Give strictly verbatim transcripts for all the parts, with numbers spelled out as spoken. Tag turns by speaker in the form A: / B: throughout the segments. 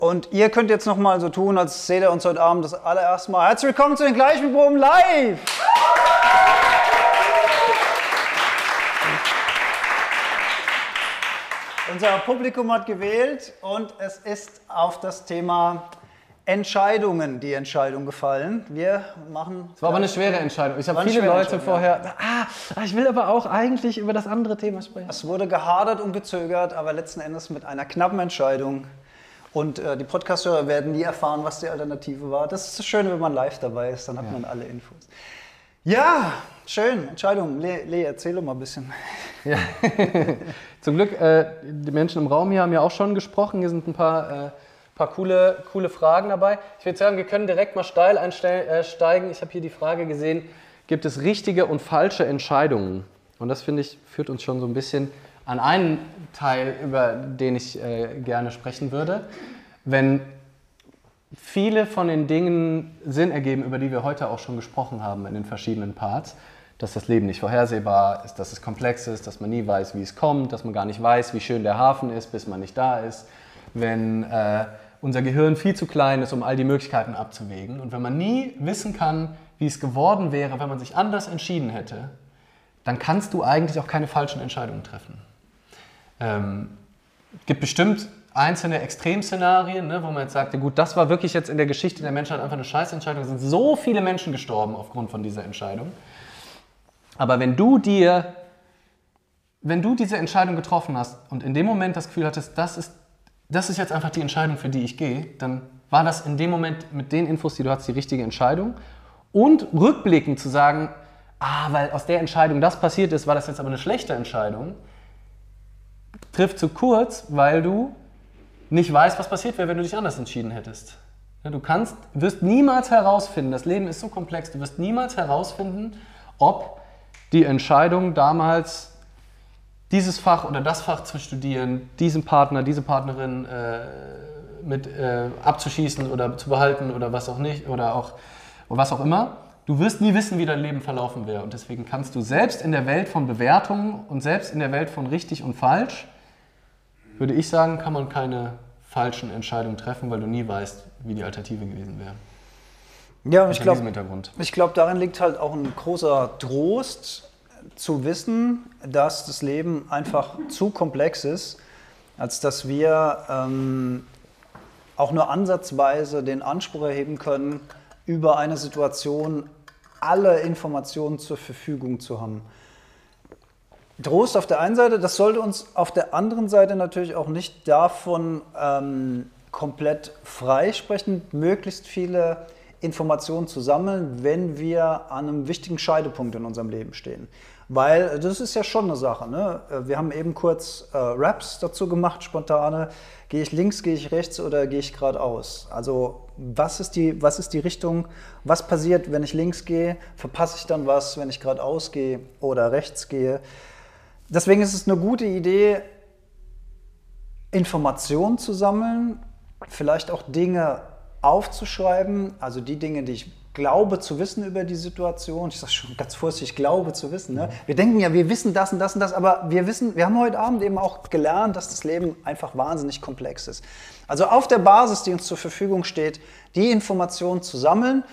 A: Und ihr könnt jetzt noch mal so tun, als seht ihr uns heute Abend das allererste Mal. Herzlich willkommen zu den Gleichschulproben live! Unser Publikum hat gewählt und es ist auf das Thema Entscheidungen die Entscheidung gefallen. Wir machen...
B: Es war aber eine schwere Entscheidung. Ich habe viele Leute vorher... Ja. Ah, ich will aber auch eigentlich über das andere Thema sprechen.
A: Es wurde gehadert und gezögert, aber letzten Endes mit einer knappen Entscheidung. Und äh, die Podcast-Hörer werden nie erfahren, was die Alternative war. Das ist das Schöne, wenn man live dabei ist, dann hat ja. man alle Infos. Ja, schön. Entscheidung. Le, Le erzähl doch mal ein bisschen.
B: Ja. Zum Glück, äh, die Menschen im Raum hier haben ja auch schon gesprochen. Hier sind ein paar, äh, paar coole, coole Fragen dabei. Ich würde sagen, wir können direkt mal steil einsteigen. Ich habe hier die Frage gesehen, gibt es richtige und falsche Entscheidungen? Und das, finde ich, führt uns schon so ein bisschen an einen Teil, über den ich äh, gerne sprechen würde. Wenn viele von den Dingen Sinn ergeben, über die wir heute auch schon gesprochen haben in den verschiedenen Parts, dass das Leben nicht vorhersehbar ist, dass es komplex ist, dass man nie weiß, wie es kommt, dass man gar nicht weiß, wie schön der Hafen ist, bis man nicht da ist, wenn äh, unser Gehirn viel zu klein ist, um all die Möglichkeiten abzuwägen und wenn man nie wissen kann, wie es geworden wäre, wenn man sich anders entschieden hätte, dann kannst du eigentlich auch keine falschen Entscheidungen treffen. Ähm, es gibt bestimmt einzelne Extremszenarien, ne, wo man jetzt sagt, ja gut, das war wirklich jetzt in der Geschichte der Menschheit einfach eine Scheißentscheidung. Es sind so viele Menschen gestorben aufgrund von dieser Entscheidung. Aber wenn du dir, wenn du diese Entscheidung getroffen hast und in dem Moment das Gefühl hattest, das ist, das ist jetzt einfach die Entscheidung, für die ich gehe, dann war das in dem Moment mit den Infos, die du hast, die richtige Entscheidung. Und rückblickend zu sagen, ah, weil aus der Entscheidung das passiert ist, war das jetzt aber eine schlechte Entscheidung, trifft zu kurz, weil du nicht weißt, was passiert wäre, wenn du dich anders entschieden hättest. Du kannst, wirst niemals herausfinden, das Leben ist so komplex, du wirst niemals herausfinden, ob die Entscheidung damals, dieses Fach oder das Fach zu studieren, diesen Partner, diese Partnerin äh, mit äh, abzuschießen oder zu behalten oder was auch nicht oder auch was auch immer, du wirst nie wissen, wie dein Leben verlaufen wäre. Und deswegen kannst du selbst in der Welt von Bewertungen und selbst in der Welt von richtig und falsch, würde ich sagen, kann man keine falschen Entscheidungen treffen, weil du nie weißt, wie die Alternative gewesen wäre.
A: Ja, und ich glaube, ich glaube, darin liegt halt auch ein großer Trost, zu wissen, dass das Leben einfach zu komplex ist, als dass wir ähm, auch nur ansatzweise den Anspruch erheben können, über eine Situation alle Informationen zur Verfügung zu haben. Trost auf der einen Seite, das sollte uns auf der anderen Seite natürlich auch nicht davon ähm, komplett freisprechen, möglichst viele Informationen zu sammeln, wenn wir an einem wichtigen Scheidepunkt in unserem Leben stehen. Weil das ist ja schon eine Sache, ne? Wir haben eben kurz äh, Raps dazu gemacht, spontane. Gehe ich links, gehe ich rechts oder gehe ich geradeaus? Also was ist die, was ist die Richtung? Was passiert, wenn ich links gehe? Verpasse ich dann was, wenn ich geradeaus gehe oder rechts gehe? Deswegen ist es eine gute Idee, Informationen zu sammeln, vielleicht auch Dinge aufzuschreiben, also die Dinge, die ich glaube zu wissen über die Situation. Ich sage schon ganz vorsichtig, ich glaube zu wissen. Ne? Wir denken ja, wir wissen das und das und das, aber wir wissen, wir haben heute Abend eben auch gelernt, dass das Leben einfach wahnsinnig komplex ist. Also auf der Basis, die uns zur Verfügung steht, die Informationen zu sammeln.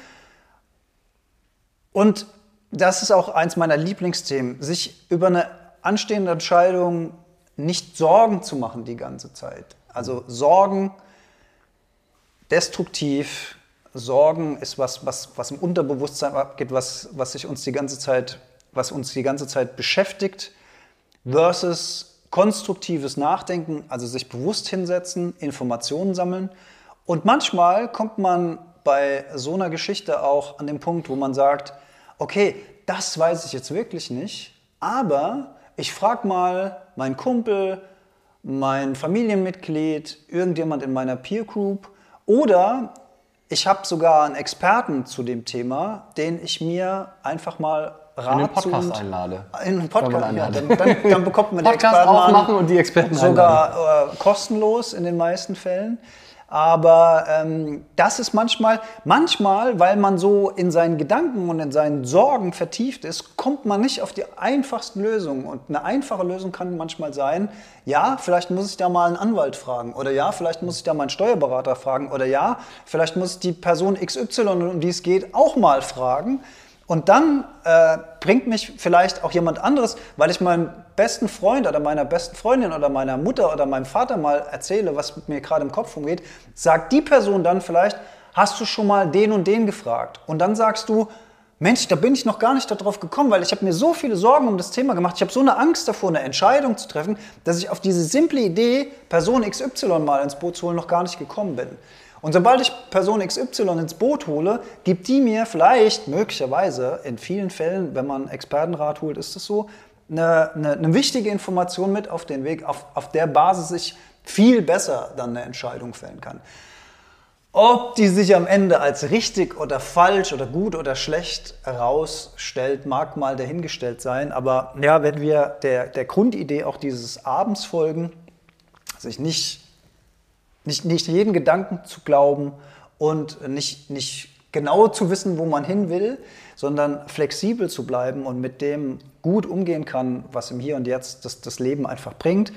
A: Und das ist auch eins meiner Lieblingsthemen, sich über eine anstehende Entscheidung nicht Sorgen zu machen die ganze Zeit. Also Sorgen, destruktiv. Sorgen ist was, was, was im Unterbewusstsein abgeht, was, was, sich uns die ganze Zeit, was uns die ganze Zeit beschäftigt, versus konstruktives Nachdenken, also sich bewusst hinsetzen, Informationen sammeln. Und manchmal kommt man bei so einer Geschichte auch an den Punkt, wo man sagt, okay, das weiß ich jetzt wirklich nicht, aber ich frage mal meinen Kumpel, mein Familienmitglied, irgendjemand in meiner Peer Group oder ich habe sogar einen Experten zu dem Thema, den ich mir einfach mal Rat
B: in den Podcast einlade.
A: In den Podcast, ja, dann, dann, dann bekommt man den
B: Podcast
A: Experten
B: aufmachen und die Experten
A: sogar äh, kostenlos in den meisten Fällen. Aber ähm, das ist manchmal, manchmal, weil man so in seinen Gedanken und in seinen Sorgen vertieft ist, kommt man nicht auf die einfachsten Lösungen. Und eine einfache Lösung kann manchmal sein, ja, vielleicht muss ich da mal einen Anwalt fragen. Oder ja, vielleicht muss ich da mal einen Steuerberater fragen. Oder ja, vielleicht muss ich die Person X Y, um die es geht, auch mal fragen. Und dann äh, bringt mich vielleicht auch jemand anderes, weil ich meinem besten Freund oder meiner besten Freundin oder meiner Mutter oder meinem Vater mal erzähle, was mit mir gerade im Kopf umgeht, sagt die Person dann vielleicht, hast du schon mal den und den gefragt? Und dann sagst du, Mensch, da bin ich noch gar nicht darauf gekommen, weil ich habe mir so viele Sorgen um das Thema gemacht, ich habe so eine Angst davor, eine Entscheidung zu treffen, dass ich auf diese simple Idee, Person X Y mal ins Boot zu holen, noch gar nicht gekommen bin. Und sobald ich Person X Y ins Boot hole, gibt die mir vielleicht, möglicherweise, in vielen Fällen, wenn man Expertenrat holt, ist es so, eine, eine, eine wichtige Information mit auf den Weg, auf, auf der Basis ich viel besser dann eine Entscheidung fällen kann. Ob die sich am Ende als richtig oder falsch oder gut oder schlecht herausstellt, mag mal dahingestellt sein. Aber ja, wenn wir der, der Grundidee auch dieses Abends folgen, sich nicht Nicht, nicht jeden Gedanken zu glauben und nicht, nicht genau zu wissen, wo man hin will, sondern flexibel zu bleiben und mit dem gut umgehen kann, was im Hier und Jetzt das, das Leben einfach bringt,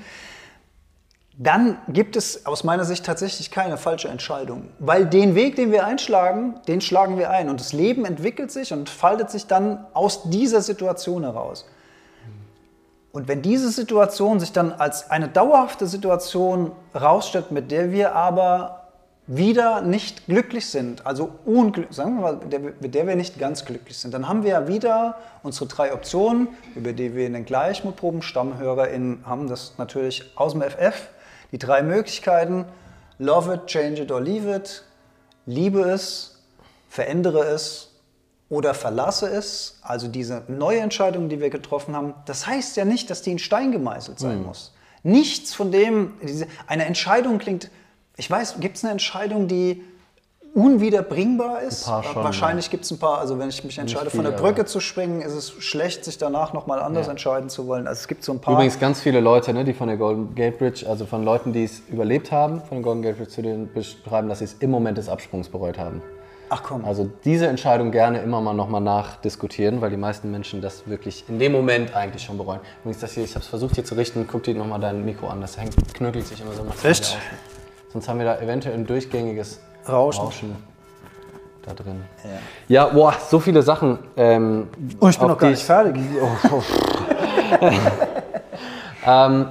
A: dann gibt es aus meiner Sicht tatsächlich keine falsche Entscheidung. Weil den Weg, den wir einschlagen, den schlagen wir ein. Und das Leben entwickelt sich und faltet sich dann aus dieser Situation heraus. Und wenn diese Situation sich dann als eine dauerhafte Situation herausstellt, mit der wir aber wieder nicht glücklich sind, also unglücklich, sagen wir mal, mit der wir nicht ganz glücklich sind, dann haben wir ja wieder unsere drei Optionen, über die wir in den Gleichmutproben, StammhörerInnen haben das natürlich aus dem F F, die drei Möglichkeiten, love it, change it or leave it, liebe es, verändere es, oder verlasse es, also diese neue Entscheidung, die wir getroffen haben, das heißt ja nicht, dass die in Stein gemeißelt sein mhm. muss. Nichts von dem, diese, eine Entscheidung klingt, ich weiß, gibt es eine Entscheidung, die unwiederbringbar ist? Ein paar schon, Wahrscheinlich ja. gibt es ein paar, also wenn ich mich entscheide, viel, von der Brücke zu springen, ist es schlecht, sich danach nochmal anders ja. entscheiden zu wollen. Also es gibt so ein paar.
B: Übrigens ganz viele Leute, ne, die von der Golden Gate Bridge, also von Leuten, die es überlebt haben, von der Golden Gate Bridge zu denen beschreiben, dass sie es im Moment des Absprungs bereut haben.
A: Ach komm.
B: Also diese Entscheidung gerne immer mal nochmal nachdiskutieren, weil die meisten Menschen das wirklich in dem Moment eigentlich schon bereuen. Übrigens, das hier, ich habe es versucht hier zu richten, guck dir nochmal dein Mikro an, das hängt, knöckelt sich immer so massiv
A: Echt?
B: aus. Sonst haben wir da eventuell ein durchgängiges Rauschen, Rauschen da drin. Ja, ja, boah, so viele Sachen. Ähm,
A: Und ich bin noch gar nicht fertig.
B: Oh, oh. ähm,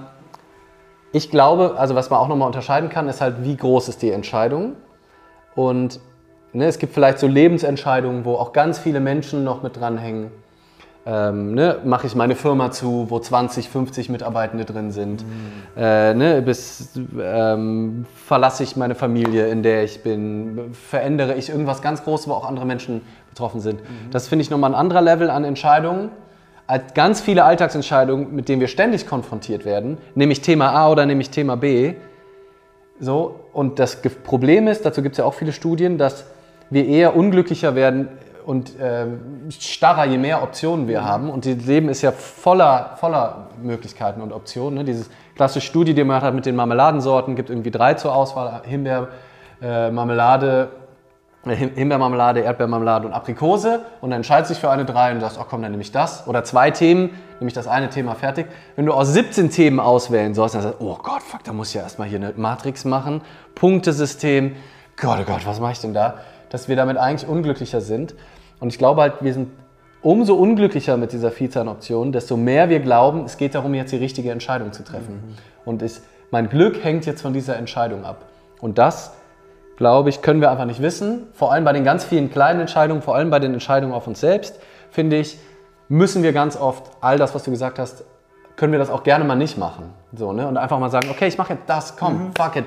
B: ich glaube, also was man auch nochmal unterscheiden kann, ist halt, wie groß ist die Entscheidung. Und ne, es gibt vielleicht so Lebensentscheidungen, wo auch ganz viele Menschen noch mit dranhängen. Ähm, ne, mache ich meine Firma zu, wo zwanzig, fünfzig Mitarbeitende drin sind. Mhm. Äh, ne, bis ähm, verlasse ich meine Familie, in der ich bin, verändere ich irgendwas ganz Großes, wo auch andere Menschen betroffen sind. Mhm. Das finde ich nochmal ein anderer Level an Entscheidungen, als ganz viele Alltagsentscheidungen, mit denen wir ständig konfrontiert werden, nämlich Thema A oder nämlich Thema B. So, und das Problem ist, dazu gibt es ja auch viele Studien, dass wir eher unglücklicher werden und äh, starrer, je mehr Optionen wir mhm. haben. Und das Leben ist ja voller, voller Möglichkeiten und Optionen. Ne? Diese klassische Studie, die man hat mit den Marmeladensorten, gibt irgendwie drei zur Auswahl. Himbeer, äh, Marmelade, äh, Himbeermarmelade, Erdbeermarmelade und Aprikose. Und dann entscheidest du dich für eine drei und sagst, ach komm, dann nehme ich das. Oder zwei Themen, nämlich das eine Thema fertig. Wenn du aus siebzehn Themen auswählen sollst, dann sagst du, oh Gott, fuck, da muss ich ja erstmal hier eine Matrix machen. Punktesystem. Gott, oh Gott, was mache ich denn da? Dass wir damit eigentlich unglücklicher sind. Und ich glaube halt, wir sind umso unglücklicher mit dieser Vielzahl an Optionen, desto mehr wir glauben, es geht darum, jetzt die richtige Entscheidung zu treffen. Mhm. Und ich, mein Glück hängt jetzt von dieser Entscheidung ab. Und das, glaube ich, können wir einfach nicht wissen. Vor allem bei den ganz vielen kleinen Entscheidungen, vor allem bei den Entscheidungen auf uns selbst, finde ich, müssen wir ganz oft all das, was du gesagt hast, können wir das auch gerne mal nicht machen. So, ne? Und einfach mal sagen, okay, ich mache jetzt das, komm, mhm. fuck it.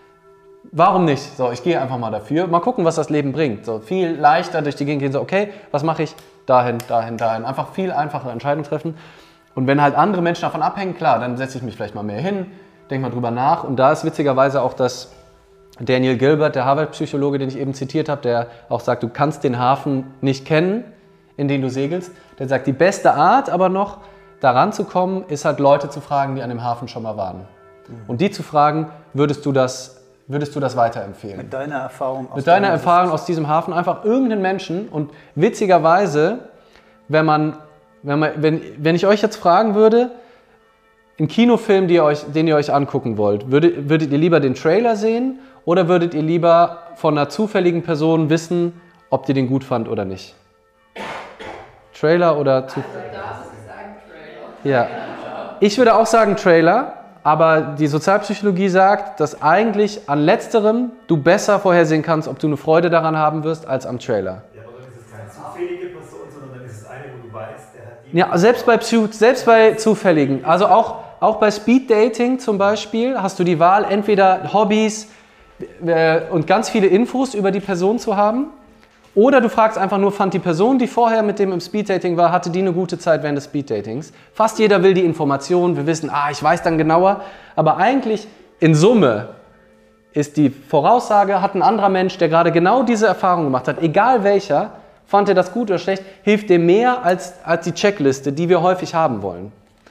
B: Warum nicht? So, ich gehe einfach mal dafür. Mal gucken, was das Leben bringt. So, viel leichter durch die Gegend gehen. So, okay, was mache ich? Dahin, dahin, dahin. Einfach viel einfachere Entscheidungen treffen. Und wenn halt andere Menschen davon abhängen, klar, dann setze ich mich vielleicht mal mehr hin, denke mal drüber nach. Und da ist witzigerweise auch das Daniel Gilbert, der Harvard-Psychologe, den ich eben zitiert habe, der auch sagt, du kannst den Hafen nicht kennen, in den du segelst. Der sagt, die beste Art aber noch, daran zu kommen, ist halt Leute zu fragen, die an dem Hafen schon mal waren. Mhm. Und die zu fragen, würdest du das würdest du das weiterempfehlen?
A: Mit deiner Erfahrung
B: aus Mit deiner Erfahrung aus diesem Hafen, einfach irgendeinen Menschen. Und witzigerweise, wenn man, wenn man, wenn, wenn ich euch jetzt fragen würde, einen Kinofilm, den ihr euch, den ihr euch angucken wollt, würdet, würdet ihr lieber den Trailer sehen oder würdet ihr lieber von einer zufälligen Person wissen, ob ihr den gut fand oder nicht? Trailer oder Zufall?
C: Also darfst du sagen Trailer.
B: Ja. Ich würde auch sagen Trailer, aber die Sozialpsychologie sagt, dass eigentlich an letzterem du besser vorhersehen kannst, ob du eine Freude daran haben wirst, als am Trailer.
D: Ja, aber dann ist es keine zufällige Person, sondern dann ist es eine, wo du weißt, der hat die...
B: Ja, selbst bei, selbst bei zufälligen. Also auch, auch bei Speed-Dating zum Beispiel hast du die Wahl, entweder Hobbys äh, und ganz viele Infos über die Person zu haben, oder du fragst einfach nur, fand die Person, die vorher mit dem im Speeddating war, hatte die eine gute Zeit während des Speeddatings? Fast jeder will die Information, wir wissen, ah, ich weiß dann genauer. Aber eigentlich in Summe ist die Voraussage, hat ein anderer Mensch, der gerade genau diese Erfahrung gemacht hat, egal welcher, fand er das gut oder schlecht, hilft dir mehr als, als die Checkliste, die wir häufig haben wollen.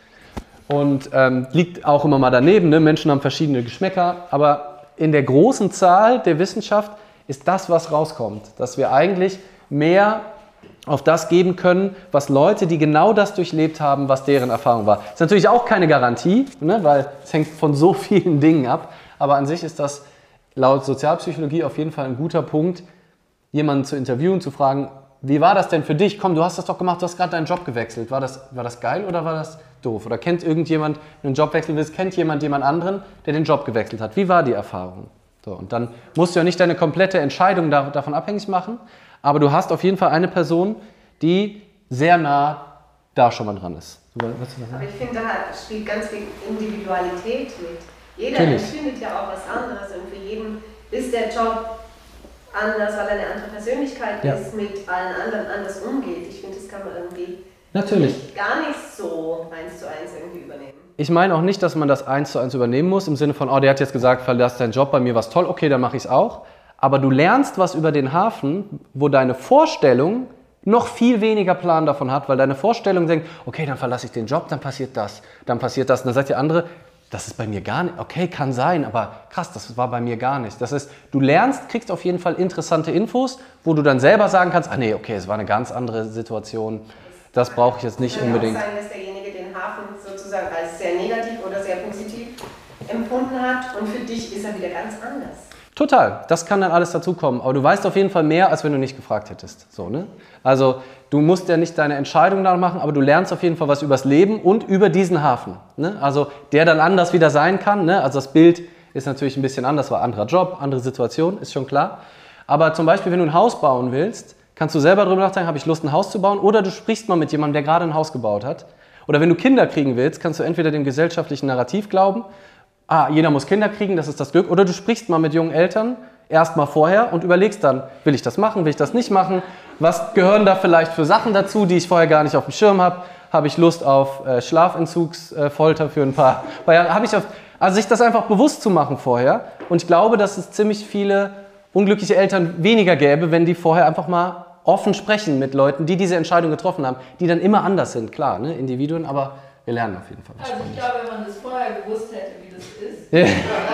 B: Und ähm, liegt auch immer mal daneben, ne? Menschen haben verschiedene Geschmäcker, aber in der großen Zahl der Wissenschaft ist das, was rauskommt, dass wir eigentlich mehr auf das geben können, was Leute, die genau das durchlebt haben, was deren Erfahrung war. Das ist natürlich auch keine Garantie, ne, weil es hängt von so vielen Dingen ab, aber an sich ist das laut Sozialpsychologie auf jeden Fall ein guter Punkt, jemanden zu interviewen, zu fragen, wie war das denn für dich? Komm, du hast das doch gemacht, du hast gerade deinen Job gewechselt. War das, war das geil oder war das doof? Oder kennt irgendjemand, wenn du einen Job wechseln willst, kennt jemand jemand anderen, der den Job gewechselt hat? Wie war die Erfahrung? So, und dann musst du ja nicht deine komplette Entscheidung da, davon abhängig machen, aber du hast auf jeden Fall eine Person, die sehr nah da schon mal dran ist.
C: Aber ich finde, da spielt ganz viel Individualität mit. Jeder
B: Natürlich.
C: empfindet ja auch was anderes und für jeden ist der Job anders, weil er eine andere Persönlichkeit
B: ja.
C: ist, mit allen anderen anders umgeht. Ich finde, das kann man irgendwie
B: Natürlich.
C: nicht, gar nicht so eins zu eins irgendwie übernehmen.
B: Ich meine auch nicht, dass man das eins zu eins übernehmen muss, im Sinne von, oh, der hat jetzt gesagt, verlass deinen Job, bei mir war es toll, okay, dann mache ich es auch. Aber du lernst was über den Hafen, wo deine Vorstellung noch viel weniger Plan davon hat, weil deine Vorstellung denkt, okay, dann verlasse ich den Job, dann passiert das, dann passiert das. Und dann sagt der andere, das ist bei mir gar nicht, okay, kann sein, aber krass, das war bei mir gar nicht. Das heißt, du lernst, kriegst auf jeden Fall interessante Infos, wo du dann selber sagen kannst, ah nee, okay, es war eine ganz andere Situation, das brauche ich jetzt nicht unbedingt.
C: Es kann auch sein, dass derjenige den Hafen sozusagen als sehr negativ oder sehr positiv empfunden hat und für dich ist er wieder ganz anders.
B: Total, das kann dann alles dazukommen, aber du weißt auf jeden Fall mehr, als wenn du nicht gefragt hättest. So, ne? Also du musst ja nicht deine Entscheidung danach machen, aber du lernst auf jeden Fall was übers Leben und über diesen Hafen. Ne? Also der dann anders wieder sein kann. Ne? Also das Bild ist natürlich ein bisschen anders, war anderer Job, andere Situation, ist schon klar. Aber zum Beispiel, wenn du ein Haus bauen willst, kannst du selber darüber nachdenken, habe ich Lust, ein Haus zu bauen? Oder du sprichst mal mit jemandem, der gerade ein Haus gebaut hat. Oder wenn du Kinder kriegen willst, kannst du entweder dem gesellschaftlichen Narrativ glauben, ah, jeder muss Kinder kriegen, das ist das Glück. Oder du sprichst mal mit jungen Eltern, erst mal vorher und überlegst dann, will ich das machen, will ich das nicht machen? Was gehören da vielleicht für Sachen dazu, die ich vorher gar nicht auf dem Schirm habe? Habe ich Lust auf äh, Schlafentzugsfolter äh, für ein paar, paar Jahre? Habe ich auf, also sich das einfach bewusst zu machen vorher. Und ich glaube, dass es ziemlich viele unglückliche Eltern weniger gäbe, wenn die vorher einfach mal offen sprechen mit Leuten, die diese Entscheidung getroffen haben, die dann immer anders sind, klar, ne? Individuen, aber wir lernen auf jeden Fall was.
E: Also ich glaube, wenn man das vorher gewusst hätte, wie das ist, ja.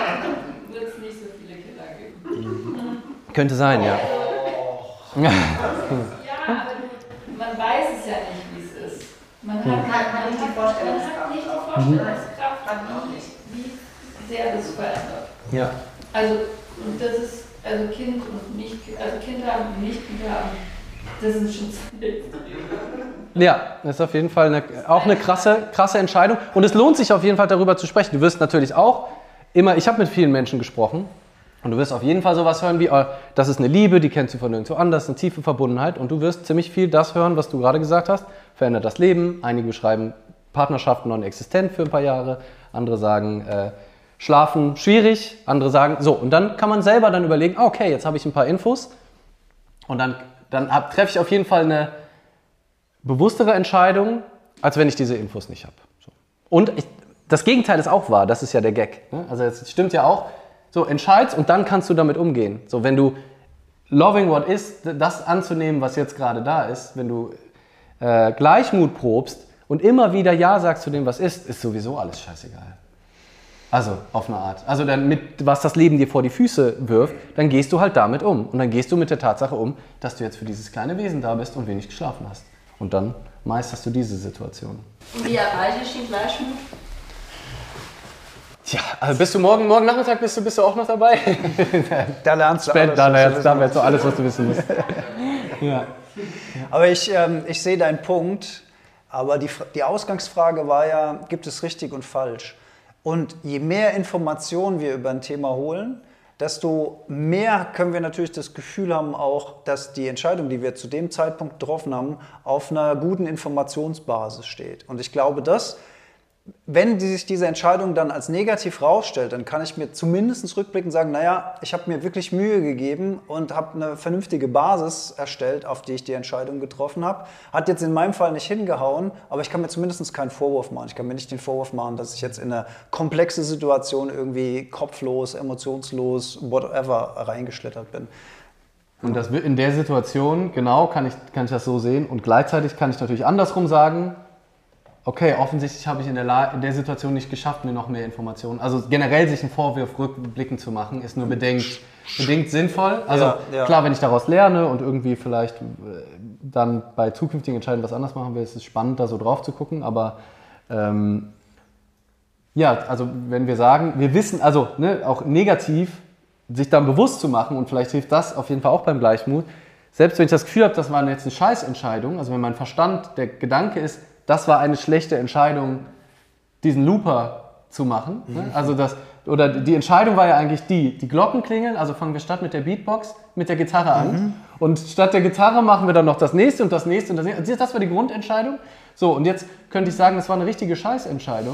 E: dann wird es nicht so viele Kinder geben.
B: Könnte sein, ja.
E: Ja, aber du, man weiß es ja nicht, wie es ist. Man hat,
C: man hat, man
E: man
C: nicht
E: hat,
C: die Vorstellungskraft.
E: man hat nicht die Vorstellungskraft, wie, wie sehr das verändert.
B: Ja.
E: Also, und das ist, also Kind und nicht, also Kind haben und nicht Kind haben, das sind schon zwei.
B: Ja, das ist auf jeden Fall eine, auch eine krasse, krasse Entscheidung. Und es lohnt sich auf jeden Fall darüber zu sprechen. Du wirst natürlich auch immer, ich habe mit vielen Menschen gesprochen und du wirst auf jeden Fall sowas hören wie, oh, das ist eine Liebe, die kennst du von nirgendwo anders, eine tiefe Verbundenheit. Und du wirst ziemlich viel das hören, was du gerade gesagt hast, verändert das Leben. Einige beschreiben Partnerschaften non-existent für ein paar Jahre, andere sagen äh, Schlafen schwierig, andere sagen so. Und dann kann man selber dann überlegen, okay, jetzt habe ich ein paar Infos und dann, dann treffe ich auf jeden Fall eine bewusstere Entscheidung, als wenn ich diese Infos nicht habe. So. Und ich, das Gegenteil ist auch wahr, das ist ja der Gag. Ne? Also es stimmt ja auch, so entscheidest und dann kannst du damit umgehen. So, wenn du loving what is, das anzunehmen, was jetzt gerade da ist, wenn du äh, Gleichmut probst und immer wieder Ja sagst zu dem, was ist, ist sowieso alles scheißegal. Also auf eine Art. Also dann mit, was das Leben dir vor die Füße wirft, dann gehst du halt damit um. Und dann gehst du mit der Tatsache um, dass du jetzt für dieses kleine Wesen da bist und wenig geschlafen hast. Und dann meisterst du diese Situation.
E: Und wie erreiche ich den Gleichmut?
B: Tja, also bist du morgen, morgen Nachmittag bist du, bist du auch noch dabei?
A: Da lernst du
B: Spät,
A: alles.
B: Da
A: was du
B: lernst,
A: wissen
B: da lernst
A: musst.
B: du alles, was du wissen musst. Ja.
A: Aber ich, ähm, ich sehe deinen Punkt, aber die, die Ausgangsfrage war ja, gibt es richtig und falsch? Und je mehr Informationen wir über ein Thema holen, desto mehr können wir natürlich das Gefühl haben auch, dass die Entscheidung, die wir zu dem Zeitpunkt getroffen haben, auf einer guten Informationsbasis steht. Und ich glaube, dass, wenn die sich diese Entscheidung dann als negativ rausstellt, dann kann ich mir zumindest rückblickend sagen, naja, ich habe mir wirklich Mühe gegeben und habe eine vernünftige Basis erstellt, auf die ich die Entscheidung getroffen habe. Hat jetzt in meinem Fall nicht hingehauen, aber ich kann mir zumindest keinen Vorwurf machen. Ich kann mir nicht den Vorwurf machen, dass ich jetzt in eine komplexe Situation irgendwie kopflos, emotionslos, whatever reingeschlittert bin.
B: Und das, in der Situation, genau, kann ich, kann ich das so sehen. Und gleichzeitig kann ich natürlich andersrum sagen, okay, offensichtlich habe ich in der, La- in der Situation nicht geschafft, mir noch mehr Informationen. Also generell sich einen Vorwurf rückblickend zu machen, ist nur bedingt, bedingt sinnvoll. Also
A: Ja, ja.
B: klar, wenn ich daraus lerne und irgendwie vielleicht äh, dann bei zukünftigen Entscheidungen was anders machen will, ist es spannend, da so drauf zu gucken. Aber ähm, ja, also wenn wir sagen, wir wissen, also ne, auch negativ, sich dann bewusst zu machen und vielleicht hilft das auf jeden Fall auch beim Gleichmut. Selbst wenn ich das Gefühl habe, das war jetzt eine Scheißentscheidung, also wenn mein Verstand, der Gedanke ist, das war eine schlechte Entscheidung, diesen Looper zu machen. Mhm. Ne? Also das, oder die Entscheidung war ja eigentlich die, die Glocken klingeln, also fangen wir statt mit der Beatbox mit der Gitarre an. Mhm. Und statt der Gitarre machen wir dann noch das nächste und das nächste und das nächste. Das war die Grundentscheidung. So, und jetzt könnte ich sagen, das war eine richtige Scheißentscheidung.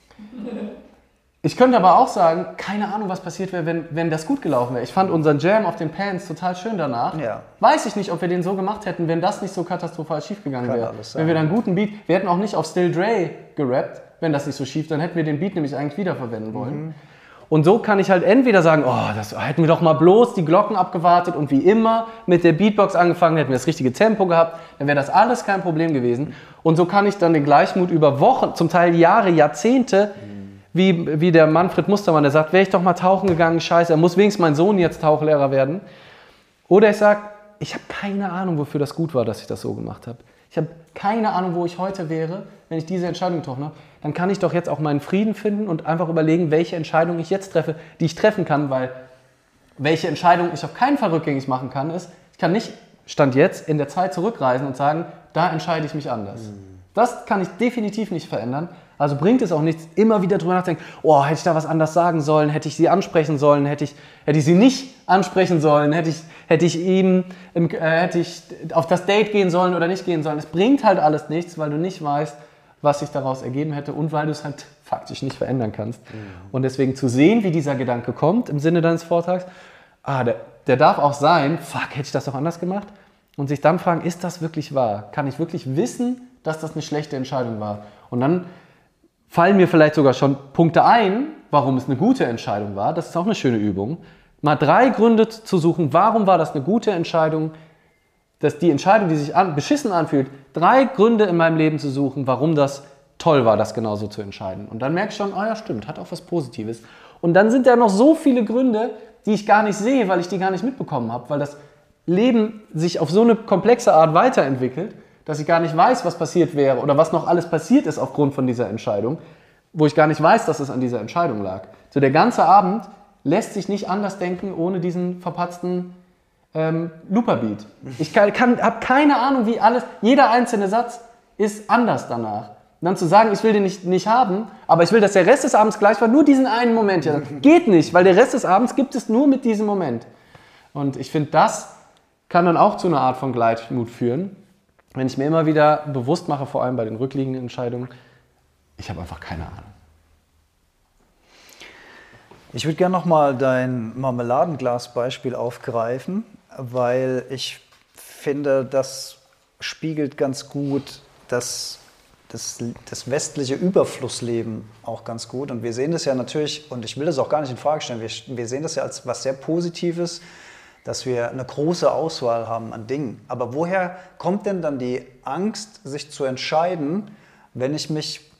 B: Ich könnte aber auch sagen, keine Ahnung, was passiert wäre, wenn, wenn das gut gelaufen wäre. Ich fand unseren Jam auf den Pants total schön danach.
A: Ja.
B: Weiß ich nicht, ob wir den so gemacht hätten, wenn das nicht so katastrophal schief gegangen wäre. Wenn wir dann einen guten Beat, wir hätten auch nicht auf Still Dre gerappt, wenn das nicht so schief, dann hätten wir den Beat nämlich eigentlich wiederverwenden wollen. Mhm. Und so kann ich halt entweder sagen, oh, das hätten wir doch mal bloß die Glocken abgewartet und wie immer mit der Beatbox angefangen, hätten wir das richtige Tempo gehabt, dann wäre das alles kein Problem gewesen. Und so kann ich dann den Gleichmut über Wochen, zum Teil Jahre, Jahrzehnte, Wie, wie der Manfred Mustermann, der sagt, wäre ich doch mal tauchen gegangen, scheiße, er muss wenigstens mein Sohn jetzt Tauchlehrer werden. Oder ich sage, ich habe keine Ahnung, wofür das gut war, dass ich das so gemacht habe. Ich habe keine Ahnung, wo ich heute wäre, wenn ich diese Entscheidung getroffen habe. Dann kann ich doch jetzt auch meinen Frieden finden und einfach überlegen, welche Entscheidung ich jetzt treffe, die ich treffen kann, weil welche Entscheidung ich auf keinen Fall rückgängig machen kann, ist, ich kann nicht, Stand jetzt, in der Zeit zurückreisen und sagen, da entscheide ich mich anders. Mhm. Das kann ich definitiv nicht verändern. Also bringt es auch nichts, immer wieder drüber nachzudenken, oh, hätte ich da was anders sagen sollen, hätte ich sie ansprechen sollen, hätte ich, hätte ich sie nicht ansprechen sollen, hätte ich, hätte ich ihm, äh, hätte ich auf das Date gehen sollen oder nicht gehen sollen. Es bringt halt alles nichts, weil du nicht weißt, was sich daraus ergeben hätte und weil du es halt faktisch nicht verändern kannst. Mhm. Und deswegen zu sehen, wie dieser Gedanke kommt im Sinne deines Vortrags, ah, der, der darf auch sein, fuck, hätte ich das doch anders gemacht? Und sich dann fragen, ist das wirklich wahr? Kann ich wirklich wissen, dass das eine schlechte Entscheidung war? Und dann fallen mir vielleicht sogar schon Punkte ein, warum es eine gute Entscheidung war. Das ist auch eine schöne Übung. Mal drei Gründe zu suchen, warum war das eine gute Entscheidung, dass die Entscheidung, die sich an, beschissen anfühlt, drei Gründe in meinem Leben zu suchen, warum das toll war, das genauso zu entscheiden. Und dann merke ich schon, ah ja, stimmt, hat auch was Positives. Und dann sind da noch so viele Gründe, die ich gar nicht sehe, weil ich die gar nicht mitbekommen habe, weil das Leben sich auf so eine komplexe Art weiterentwickelt, dass ich gar nicht weiß, was passiert wäre oder was noch alles passiert ist aufgrund von dieser Entscheidung, wo ich gar nicht weiß, dass es an dieser Entscheidung lag. So der ganze Abend lässt sich nicht anders denken ohne diesen verpatzten ähm, Looper-Beat. Ich kann, kann, habe keine Ahnung, wie alles, jeder einzelne Satz ist anders danach. Und dann zu sagen, ich will den nicht, nicht haben, aber ich will, dass der Rest des Abends gleich war, nur diesen einen Moment. Ja, geht nicht, weil der Rest des Abends gibt es nur mit diesem Moment. Und ich finde, das kann dann auch zu einer Art von Gleichmut führen, wenn ich mir immer wieder bewusst mache, vor allem bei den rückliegenden Entscheidungen, ich habe einfach keine Ahnung.
A: Ich würde gerne nochmal dein Marmeladenglas-Beispiel aufgreifen, weil ich finde, das spiegelt ganz gut das, das, das westliche Überflussleben auch ganz gut. Und wir sehen das ja natürlich, und ich will das auch gar nicht in Frage stellen, wir, wir sehen das ja als was sehr Positives, dass wir eine große Auswahl haben an Dingen. Aber woher kommt denn dann die Angst, sich zu entscheiden, wenn ich mich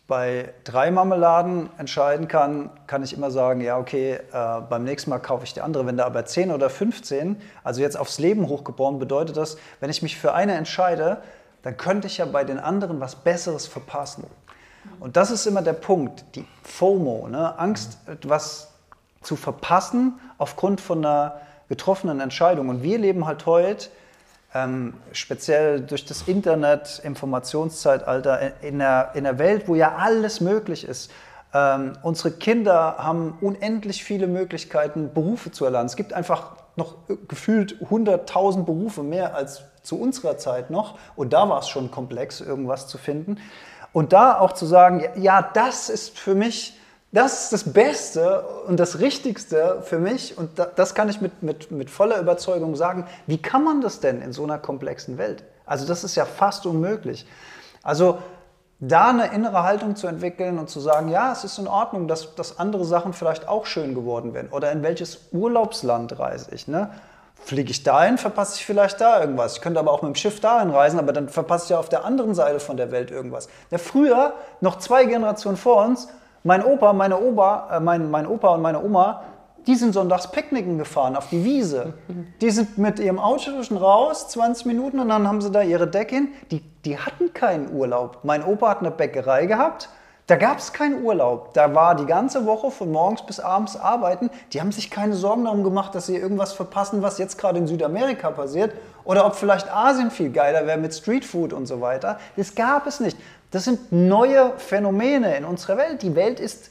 A: bei drei Marmeladen entscheiden kann, kann ich immer sagen, ja okay, äh, beim nächsten Mal kaufe ich die andere. Wenn da aber zehn oder fünfzehn, also jetzt aufs Leben hochgeboren, bedeutet das, wenn ich mich für eine entscheide, dann könnte ich ja bei den anderen was Besseres verpassen. Und das ist immer der Punkt, die FOMO, ne? Angst, etwas zu verpassen aufgrund von einer getroffenen Entscheidung. Und wir leben halt heute, ähm, speziell durch das Internet, Informationszeitalter, in der, in der Welt, wo ja alles möglich ist. Ähm, unsere Kinder haben unendlich viele Möglichkeiten, Berufe zu erlernen. Es gibt einfach noch gefühlt hunderttausend Berufe mehr als zu unserer Zeit noch. Und da war es schon komplex, irgendwas zu finden. Und da auch zu sagen, ja, das ist für mich, das ist das Beste und das Richtigste für mich. Und das kann ich mit, mit, mit voller Überzeugung sagen. Wie kann man das denn in so einer komplexen Welt? Also das ist ja fast unmöglich. Also da eine innere Haltung zu entwickeln und zu sagen, ja, es ist in Ordnung, dass, dass andere Sachen vielleicht auch schön geworden wären. Oder in welches Urlaubsland reise ich, ne? Fliege ich dahin, verpasse ich vielleicht da irgendwas. Ich könnte aber auch mit dem Schiff dahin reisen, aber dann verpasse ich ja auf der anderen Seite von der Welt irgendwas. Ja, früher, noch zwei Generationen vor uns, mein Opa, meine Oma, äh, mein, mein Opa und meine Oma, die sind sonntags picknicken gefahren auf die Wiese. Die sind mit ihrem Auto raus, zwanzig Minuten, und dann haben sie da ihre Decke. Die, die hatten keinen Urlaub. Mein Opa hat eine Bäckerei gehabt. Da gab es keinen Urlaub. Da war die ganze Woche von morgens bis abends arbeiten. Die haben sich keine Sorgen darum gemacht, dass sie irgendwas verpassen, was jetzt gerade in Südamerika passiert. Oder ob vielleicht Asien viel geiler wäre mit Streetfood und so weiter. Das gab es nicht. Das sind neue Phänomene in unserer Welt. Die Welt ist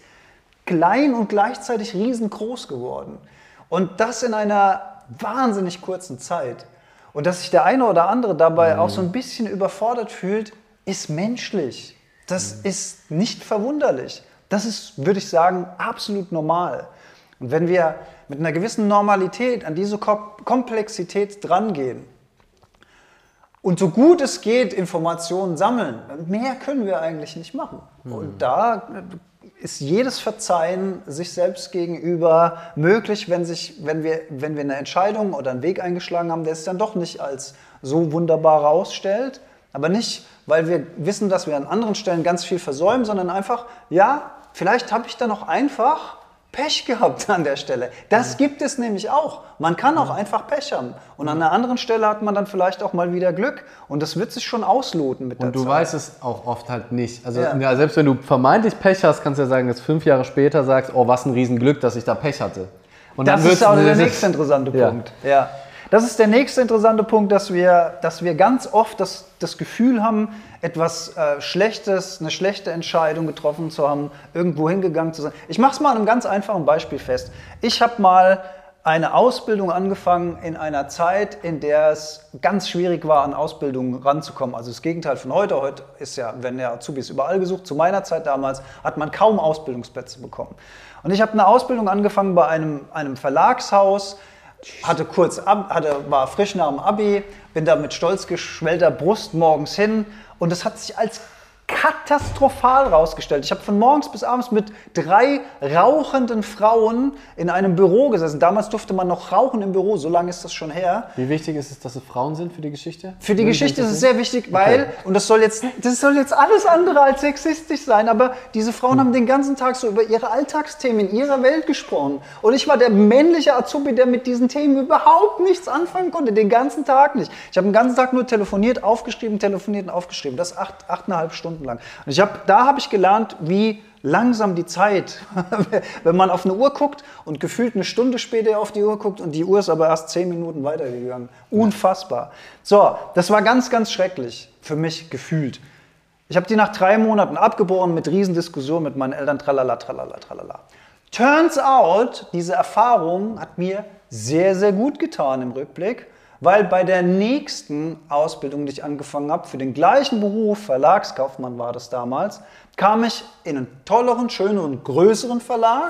A: klein und gleichzeitig riesengroß geworden. Und das in einer wahnsinnig kurzen Zeit. Und dass sich der eine oder andere dabei mhm. auch so ein bisschen überfordert fühlt, ist menschlich. Das ist nicht verwunderlich. Das ist, würde ich sagen, absolut normal. Und wenn wir mit einer gewissen Normalität an diese Komplexität drangehen und so gut es geht Informationen sammeln, mehr können wir eigentlich nicht machen. Mhm. Und da ist jedes Verzeihen sich selbst gegenüber möglich, wenn, sich, wenn, wir, wenn wir eine Entscheidung oder einen Weg eingeschlagen haben, der es dann doch nicht als so wunderbar rausstellt. Aber nicht, weil wir wissen, dass wir an anderen Stellen ganz viel versäumen, sondern einfach, ja, vielleicht habe ich da noch einfach Pech gehabt an der Stelle. Das gibt es nämlich auch. Man kann auch einfach Pech haben. Und an einer anderen Stelle hat man dann vielleicht auch mal wieder Glück. Und das wird sich schon ausloten mit der Zeit.
B: Und du weißt es auch oft halt nicht. Also ja. Ja, selbst wenn du vermeintlich Pech hast, kannst du ja sagen, dass fünf Jahre später sagst, oh, was ein Riesenglück, dass ich da Pech hatte. Und
A: das
B: dann
A: ist auch der nächste interessante Punkt.
B: Ja.
A: Ja. Das ist der nächste interessante Punkt, dass wir, dass wir ganz oft das, das Gefühl haben, etwas äh, Schlechtes, eine schlechte Entscheidung getroffen zu haben, irgendwo hingegangen zu sein. Ich mache es mal an einem ganz einfachen Beispiel fest. Ich habe mal eine Ausbildung angefangen in einer Zeit, in der es ganz schwierig war, an Ausbildungen ranzukommen. Also das Gegenteil von heute. Heute ist ja, wenn der Azubis überall gesucht. Zu meiner Zeit damals hat man kaum Ausbildungsplätze bekommen. Und ich habe eine Ausbildung angefangen bei einem, einem Verlagshaus, hatte kurz, hatte, war frisch nach dem Abi, bin da mit stolz geschwellter Brust morgens hin und es hat sich als katastrophal rausgestellt. Ich habe von morgens bis abends mit drei rauchenden Frauen in einem Büro gesessen. Damals durfte man noch rauchen im Büro, so lange ist das schon her.
B: Wie wichtig ist es, dass es Frauen sind für die Geschichte?
A: Für die Geschichte ist es sehr wichtig, weil, okay. und das soll, jetzt, das soll jetzt alles andere als sexistisch sein, aber diese Frauen hm. haben den ganzen Tag so über ihre Alltagsthemen in ihrer Welt gesprochen. Und ich war der männliche Azubi, der mit diesen Themen überhaupt nichts anfangen konnte, den ganzen Tag nicht. Ich habe den ganzen Tag nur telefoniert, aufgeschrieben, telefoniert und aufgeschrieben. Das acht, achteinhalb Stunden lang. Und ich hab, da habe ich gelernt, wie langsam die Zeit, wenn man auf eine Uhr guckt und gefühlt eine Stunde später auf die Uhr guckt und die Uhr ist aber erst zehn Minuten weitergegangen. Unfassbar. So, das war ganz, ganz schrecklich für mich gefühlt. Ich habe die nach drei Monaten abgebrochen mit Riesendiskussionen mit meinen Eltern, tralala, tralala, tralala. Turns out, diese Erfahrung hat mir sehr, sehr gut getan im Rückblick. Weil bei der nächsten Ausbildung, die ich angefangen habe, für den gleichen Beruf, Verlagskaufmann war das damals, kam ich in einen tolleren, schöneren, größeren Verlag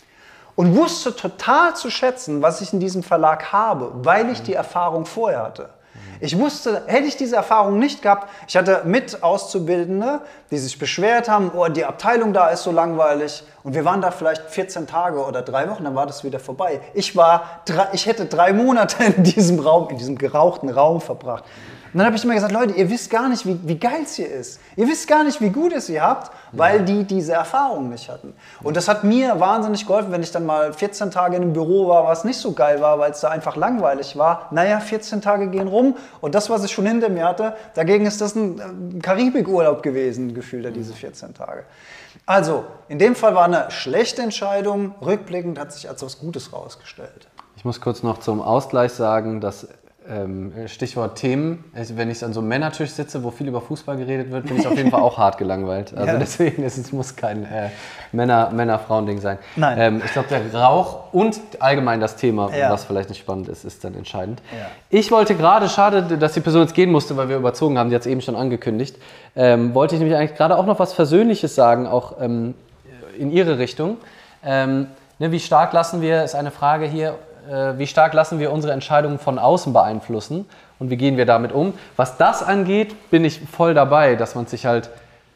A: und wusste total zu schätzen, was ich in diesem Verlag habe, weil ich die Erfahrung vorher hatte. Ich wusste, hätte ich diese Erfahrung nicht gehabt, ich hatte mit Auszubildende, die sich beschwert haben, oh, die Abteilung da ist so langweilig und wir waren da vielleicht vierzehn Tage oder drei Wochen, dann war das wieder vorbei. Ich, war, ich hätte drei Monate in diesem Raum, in diesem gerauchten Raum verbracht. Und dann habe ich immer gesagt, Leute, ihr wisst gar nicht, wie, wie geil es hier ist. Ihr wisst gar nicht, wie gut es ihr habt, weil die diese Erfahrung nicht hatten. Und das hat mir wahnsinnig geholfen, wenn ich dann mal vierzehn Tage in einem Büro war, was nicht so geil war, weil es da einfach langweilig war. Naja, vierzehn Tage gehen rum und das, was ich schon hinter mir hatte, dagegen ist das ein Karibikurlaub gewesen, gefühlt, diese vierzehn Tage. Also, in dem Fall war eine schlechte Entscheidung, rückblickend hat sich als was Gutes rausgestellt.
B: Ich muss kurz noch zum Ausgleich sagen, dass ähm, Stichwort Themen, wenn ich an so einem Männertisch sitze, wo viel über Fußball geredet wird, bin ich auf jeden Fall auch hart gelangweilt. Also ja. deswegen ist es muss kein äh, Männer, Männer-Frauen-Ding sein.
A: Nein.
B: Ähm, ich glaube, der Rauch und allgemein das Thema,
A: ja.
B: was vielleicht nicht spannend ist, ist dann entscheidend.
A: Ja.
B: Ich wollte gerade, schade, dass die Person jetzt gehen musste, weil wir überzogen haben, die hat es eben schon angekündigt, ähm, wollte ich nämlich eigentlich gerade auch noch was Versöhnliches sagen, auch ähm, in Ihre Richtung. Ähm, ne, wie stark lassen wir, ist eine Frage hier, wie stark lassen wir unsere Entscheidungen von außen beeinflussen und wie gehen wir damit um. Was das angeht, bin ich voll dabei, dass man sich halt,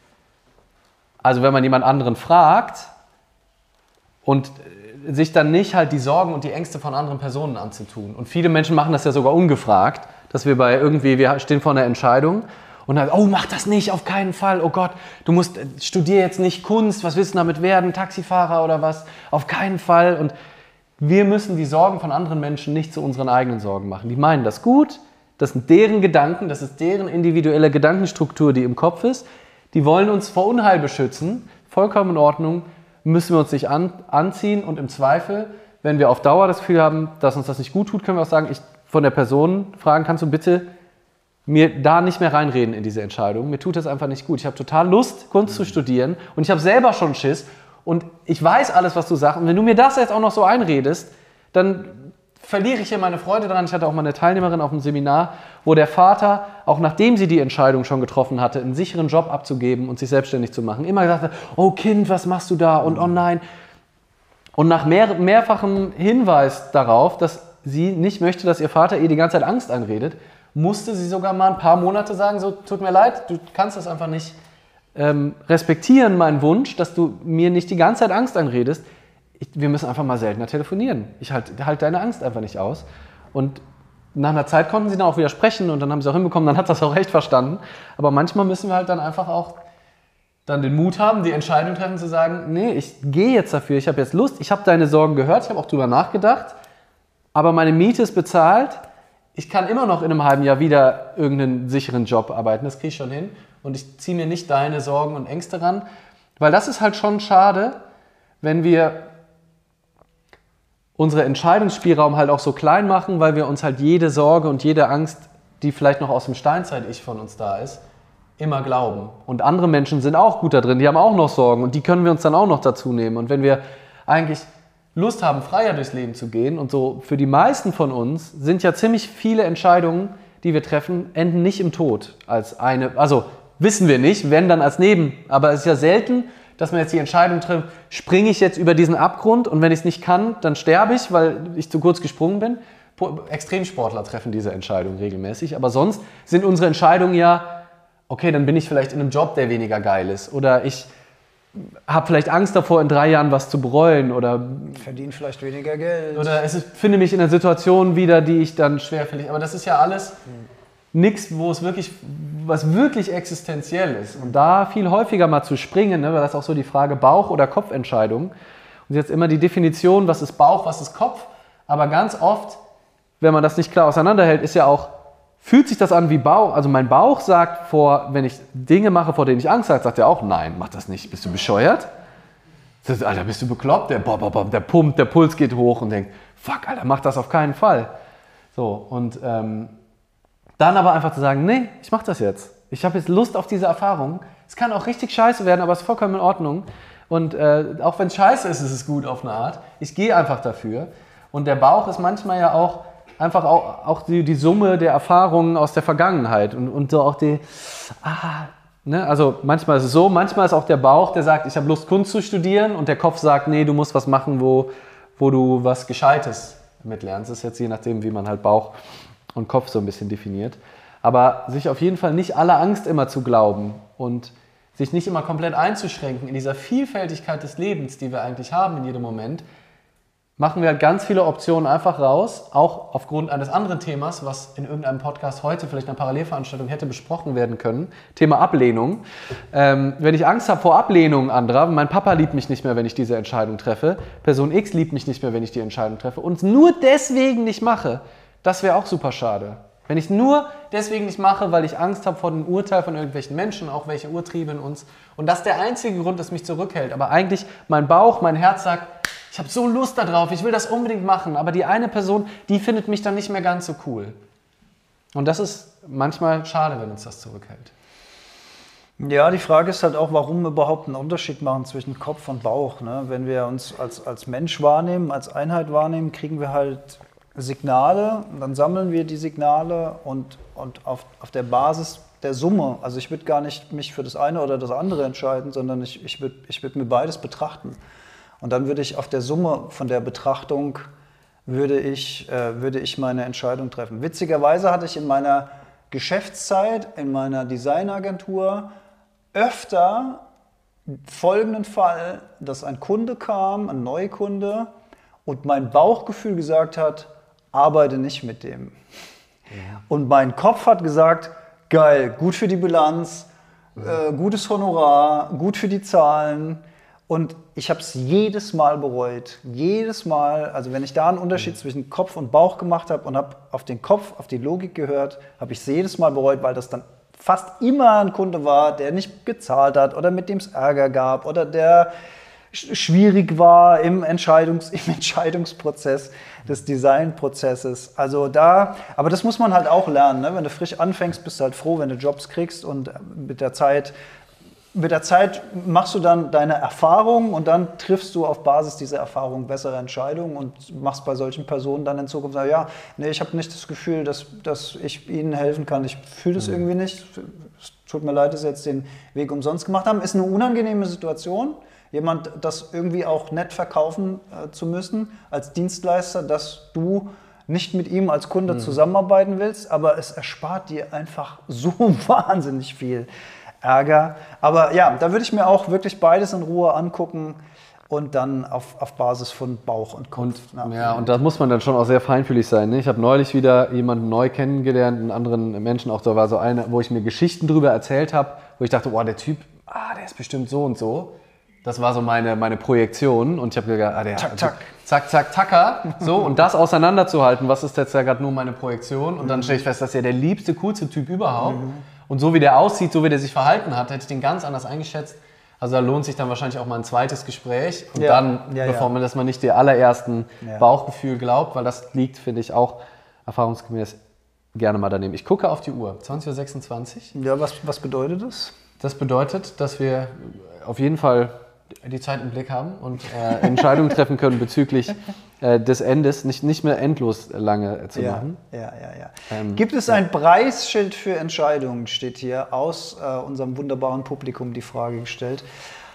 B: also wenn man jemand anderen fragt und sich dann nicht halt die Sorgen und die Ängste von anderen Personen anzutun. Und viele Menschen machen das ja sogar ungefragt, dass wir bei irgendwie, wir stehen vor einer Entscheidung und dann, oh, mach das nicht, auf keinen Fall, oh Gott, du musst, studier jetzt nicht Kunst, was willst du damit werden, Taxifahrer oder was, auf keinen Fall. Und wir müssen die Sorgen von anderen Menschen nicht zu unseren eigenen Sorgen machen. Die meinen das gut, das sind deren Gedanken, das ist deren individuelle Gedankenstruktur, die im Kopf ist. Die wollen uns vor Unheil beschützen, vollkommen in Ordnung, müssen wir uns nicht an, anziehen und im Zweifel, wenn wir auf Dauer das Gefühl haben, dass uns das nicht gut tut, können wir auch sagen, ich von der Person fragen, kannst du bitte mir da nicht mehr reinreden in diese Entscheidung. Mir tut das einfach nicht gut. Ich habe total Lust, Kunst zu studieren und ich habe selber schon Schiss. Und ich weiß alles, was du sagst. Und wenn du mir das jetzt auch noch so einredest, dann verliere ich hier meine Freude daran. Ich hatte auch mal eine Teilnehmerin auf einem Seminar, wo der Vater, auch nachdem sie die Entscheidung schon getroffen hatte, einen sicheren Job abzugeben und sich selbstständig zu machen, immer gesagt hat, oh Kind, was machst du da? Und oh nein. Und nach mehr, mehrfachem Hinweis darauf, dass sie nicht möchte, dass ihr Vater ihr die ganze Zeit Angst einredet, musste sie sogar mal ein paar Monate sagen, so, tut mir leid, du kannst das einfach nicht Ähm, respektieren meinen Wunsch, dass du mir nicht die ganze Zeit Angst einredest. Ich, wir müssen einfach mal seltener telefonieren. Ich halte halt deine Angst einfach nicht aus. Und nach einer Zeit konnten sie dann auch widersprechen und dann haben sie auch hinbekommen, dann hat das auch recht verstanden. Aber manchmal müssen wir halt dann einfach auch dann den Mut haben, die Entscheidung treffen zu sagen, nee, ich gehe jetzt dafür, ich habe jetzt Lust, ich habe deine Sorgen gehört, ich habe auch drüber nachgedacht, aber meine Miete ist bezahlt, ich kann immer noch in einem halben Jahr wieder irgendeinen sicheren Job arbeiten, das kriege ich schon hin. Und ich ziehe mir nicht deine Sorgen und Ängste ran, weil das ist halt schon schade, wenn wir unseren Entscheidungsspielraum halt auch so klein machen, weil wir uns halt jede Sorge und jede Angst, die vielleicht noch aus dem Steinzeit-Ich von uns da ist, immer glauben. Und andere Menschen sind auch gut da drin, die haben auch noch Sorgen und die können wir uns dann auch noch dazu nehmen. Und wenn wir eigentlich Lust haben, freier durchs Leben zu gehen und so für die meisten von uns sind ja ziemlich viele Entscheidungen, die wir treffen, enden nicht im Tod als eine, also wissen wir nicht, wenn dann als Neben. Aber es ist ja selten, dass man jetzt die Entscheidung trifft, springe ich jetzt über diesen Abgrund und wenn ich es nicht kann, dann sterbe ich, weil ich zu kurz gesprungen bin. Extremsportler treffen diese Entscheidung regelmäßig, aber sonst sind unsere Entscheidungen ja, okay, dann bin ich vielleicht in einem Job, der weniger geil ist oder ich habe vielleicht Angst davor, in drei Jahren was zu bereuen oder
A: verdiene vielleicht weniger Geld.
B: Oder es ist, finde mich in einer Situation wieder, die ich dann schwerfällig, aber das ist ja alles hm. nichts, wo es wirklich, was wirklich existenziell ist. Und da viel häufiger mal zu springen, ne, weil das ist auch so die Frage Bauch- oder Kopfentscheidung. Und jetzt immer die Definition, was ist Bauch, was ist Kopf. Aber ganz oft, wenn man das nicht klar auseinanderhält, ist ja auch, fühlt sich das an wie Bauch. Also mein Bauch sagt vor, wenn ich Dinge mache, vor denen ich Angst habe, sagt er auch, nein, mach das nicht, bist du bescheuert? Das ist, Alter, bist du bekloppt? Der, boah, boah, boah, der pumpt, der Puls geht hoch und denkt, fuck, Alter, mach das auf keinen Fall. So, und ähm, dann aber einfach zu sagen, nee, ich mach das jetzt. Ich habe jetzt Lust auf diese Erfahrung. Es kann auch richtig scheiße werden, aber es ist vollkommen in Ordnung. Und äh, auch wenn es scheiße ist, ist es gut auf eine Art. Ich gehe einfach dafür. Und der Bauch ist manchmal ja auch einfach auch, auch die, die Summe der Erfahrungen aus der Vergangenheit. Und, und so auch die, ah, ne? Also manchmal ist es so, manchmal ist auch der Bauch, der sagt, ich habe Lust, Kunst zu studieren. Und der Kopf sagt, nee, du musst was machen, wo, wo du was Gescheites mitlernst. Das ist jetzt je nachdem, wie man halt Bauch und Kopf so ein bisschen definiert. Aber sich auf jeden Fall nicht aller Angst immer zu glauben und sich nicht immer komplett einzuschränken in dieser Vielfältigkeit des Lebens, die wir eigentlich haben in jedem Moment, machen wir halt ganz viele Optionen einfach raus, auch aufgrund eines anderen Themas, was in irgendeinem Podcast heute, vielleicht einer Parallelveranstaltung hätte besprochen werden können, Thema Ablehnung. Ähm, wenn ich Angst habe vor Ablehnung anderer, mein Papa liebt mich nicht mehr, wenn ich diese Entscheidung treffe, Person X liebt mich nicht mehr, wenn ich die Entscheidung treffe und es nur deswegen nicht mache, das wäre auch super schade. Wenn ich es nur deswegen nicht mache, weil ich Angst habe vor dem Urteil von irgendwelchen Menschen, auch welche Urtriebe in uns, und das der einzige Grund ist, mich zurückhält, aber eigentlich mein Bauch, mein Herz sagt, ich habe so Lust darauf, ich will das unbedingt machen, aber die eine Person, die findet mich dann nicht mehr ganz so cool. Und das ist manchmal schade, wenn uns das zurückhält.
A: Ja, die Frage ist halt auch, warum überhaupt einen Unterschied machen zwischen Kopf und Bauch. Ne? Wenn wir uns als, als Mensch wahrnehmen, als Einheit wahrnehmen, kriegen wir halt Signale, und dann sammeln wir die Signale und, und auf, auf der Basis der Summe, also ich würde gar nicht mich für das eine oder das andere entscheiden, sondern ich, ich würde ich würd mir beides betrachten. Und dann würde ich auf der Summe von der Betrachtung, würde ich, äh, würde ich meine Entscheidung treffen. Witzigerweise hatte ich in meiner Geschäftszeit, in meiner Designagentur öfter folgenden Fall, dass ein Kunde kam, ein Neukunde, und mein Bauchgefühl gesagt hat, arbeite nicht mit dem. Ja. Und mein Kopf hat gesagt, geil, gut für die Bilanz, ja. äh, gutes Honorar, gut für die Zahlen. Und ich habe es jedes Mal bereut. Jedes Mal, also wenn ich da einen Unterschied ja. zwischen Kopf und Bauch gemacht habe und habe auf den Kopf, auf die Logik gehört, habe ich es jedes Mal bereut, weil das dann fast immer ein Kunde war, der nicht gezahlt hat oder mit dem es Ärger gab oder der schwierig war im, Entscheidungs-, im Entscheidungsprozess des Designprozesses. Also da, aber das muss man halt auch lernen. Ne? Wenn du frisch anfängst, bist du halt froh, wenn du Jobs kriegst, und mit der Zeit, mit der Zeit machst du dann deine Erfahrungen und dann triffst du auf Basis dieser Erfahrung bessere Entscheidungen und machst bei solchen Personen dann in Zukunft, ja, nee, ich habe nicht das Gefühl, dass, dass ich ihnen helfen kann. Ich fühle das mhm. irgendwie nicht. Es tut mir leid, dass sie jetzt den Weg umsonst gemacht haben. Ist eine unangenehme Situation. Jemand das irgendwie auch nett verkaufen äh, zu müssen als Dienstleister, dass du nicht mit ihm als Kunde mhm. zusammenarbeiten willst, aber es erspart dir einfach so wahnsinnig viel Ärger. Aber ja, da würde ich mir auch wirklich beides in Ruhe angucken und dann auf, auf Basis von Bauch und Kopf.
B: Und, ja, und da muss man dann schon auch sehr feinfühlig sein. Ne? Ich habe neulich wieder jemanden neu kennengelernt, einen anderen Menschen, auch da war so eine, wo ich mir Geschichten drüber erzählt habe, wo ich dachte, oh, der Typ, ah, der ist bestimmt so und so. Das war so meine, meine Projektion, und ich habe gedacht, ah, der
A: zack, zack.
B: zack, zack, tacker, so, und das auseinanderzuhalten, was ist jetzt ja gerade nur meine Projektion, und dann stelle ich fest, dass er der liebste, coolste Typ überhaupt, mhm. und so wie der aussieht, so wie der sich verhalten hat, hätte ich den ganz anders eingeschätzt. Also da lohnt sich dann wahrscheinlich auch mal ein zweites Gespräch, und ja. dann, ja, bevor ja. man, dass man nicht der allerersten ja. Bauchgefühl glaubt, weil das liegt, finde ich, auch erfahrungsgemäß gerne mal daneben. Ich gucke auf die Uhr, zwanzig Uhr sechsundzwanzig.
A: Ja, was, was bedeutet das?
B: Das bedeutet, dass wir auf jeden Fall die Zeit im Blick haben und äh, Entscheidungen treffen können bezüglich äh, des Endes, nicht, nicht mehr endlos lange äh, zu
A: ja,
B: machen.
A: Ja, ja, ja. Ähm, Gibt es ja. ein Preisschild für Entscheidungen, steht hier aus äh, unserem wunderbaren Publikum die Frage gestellt.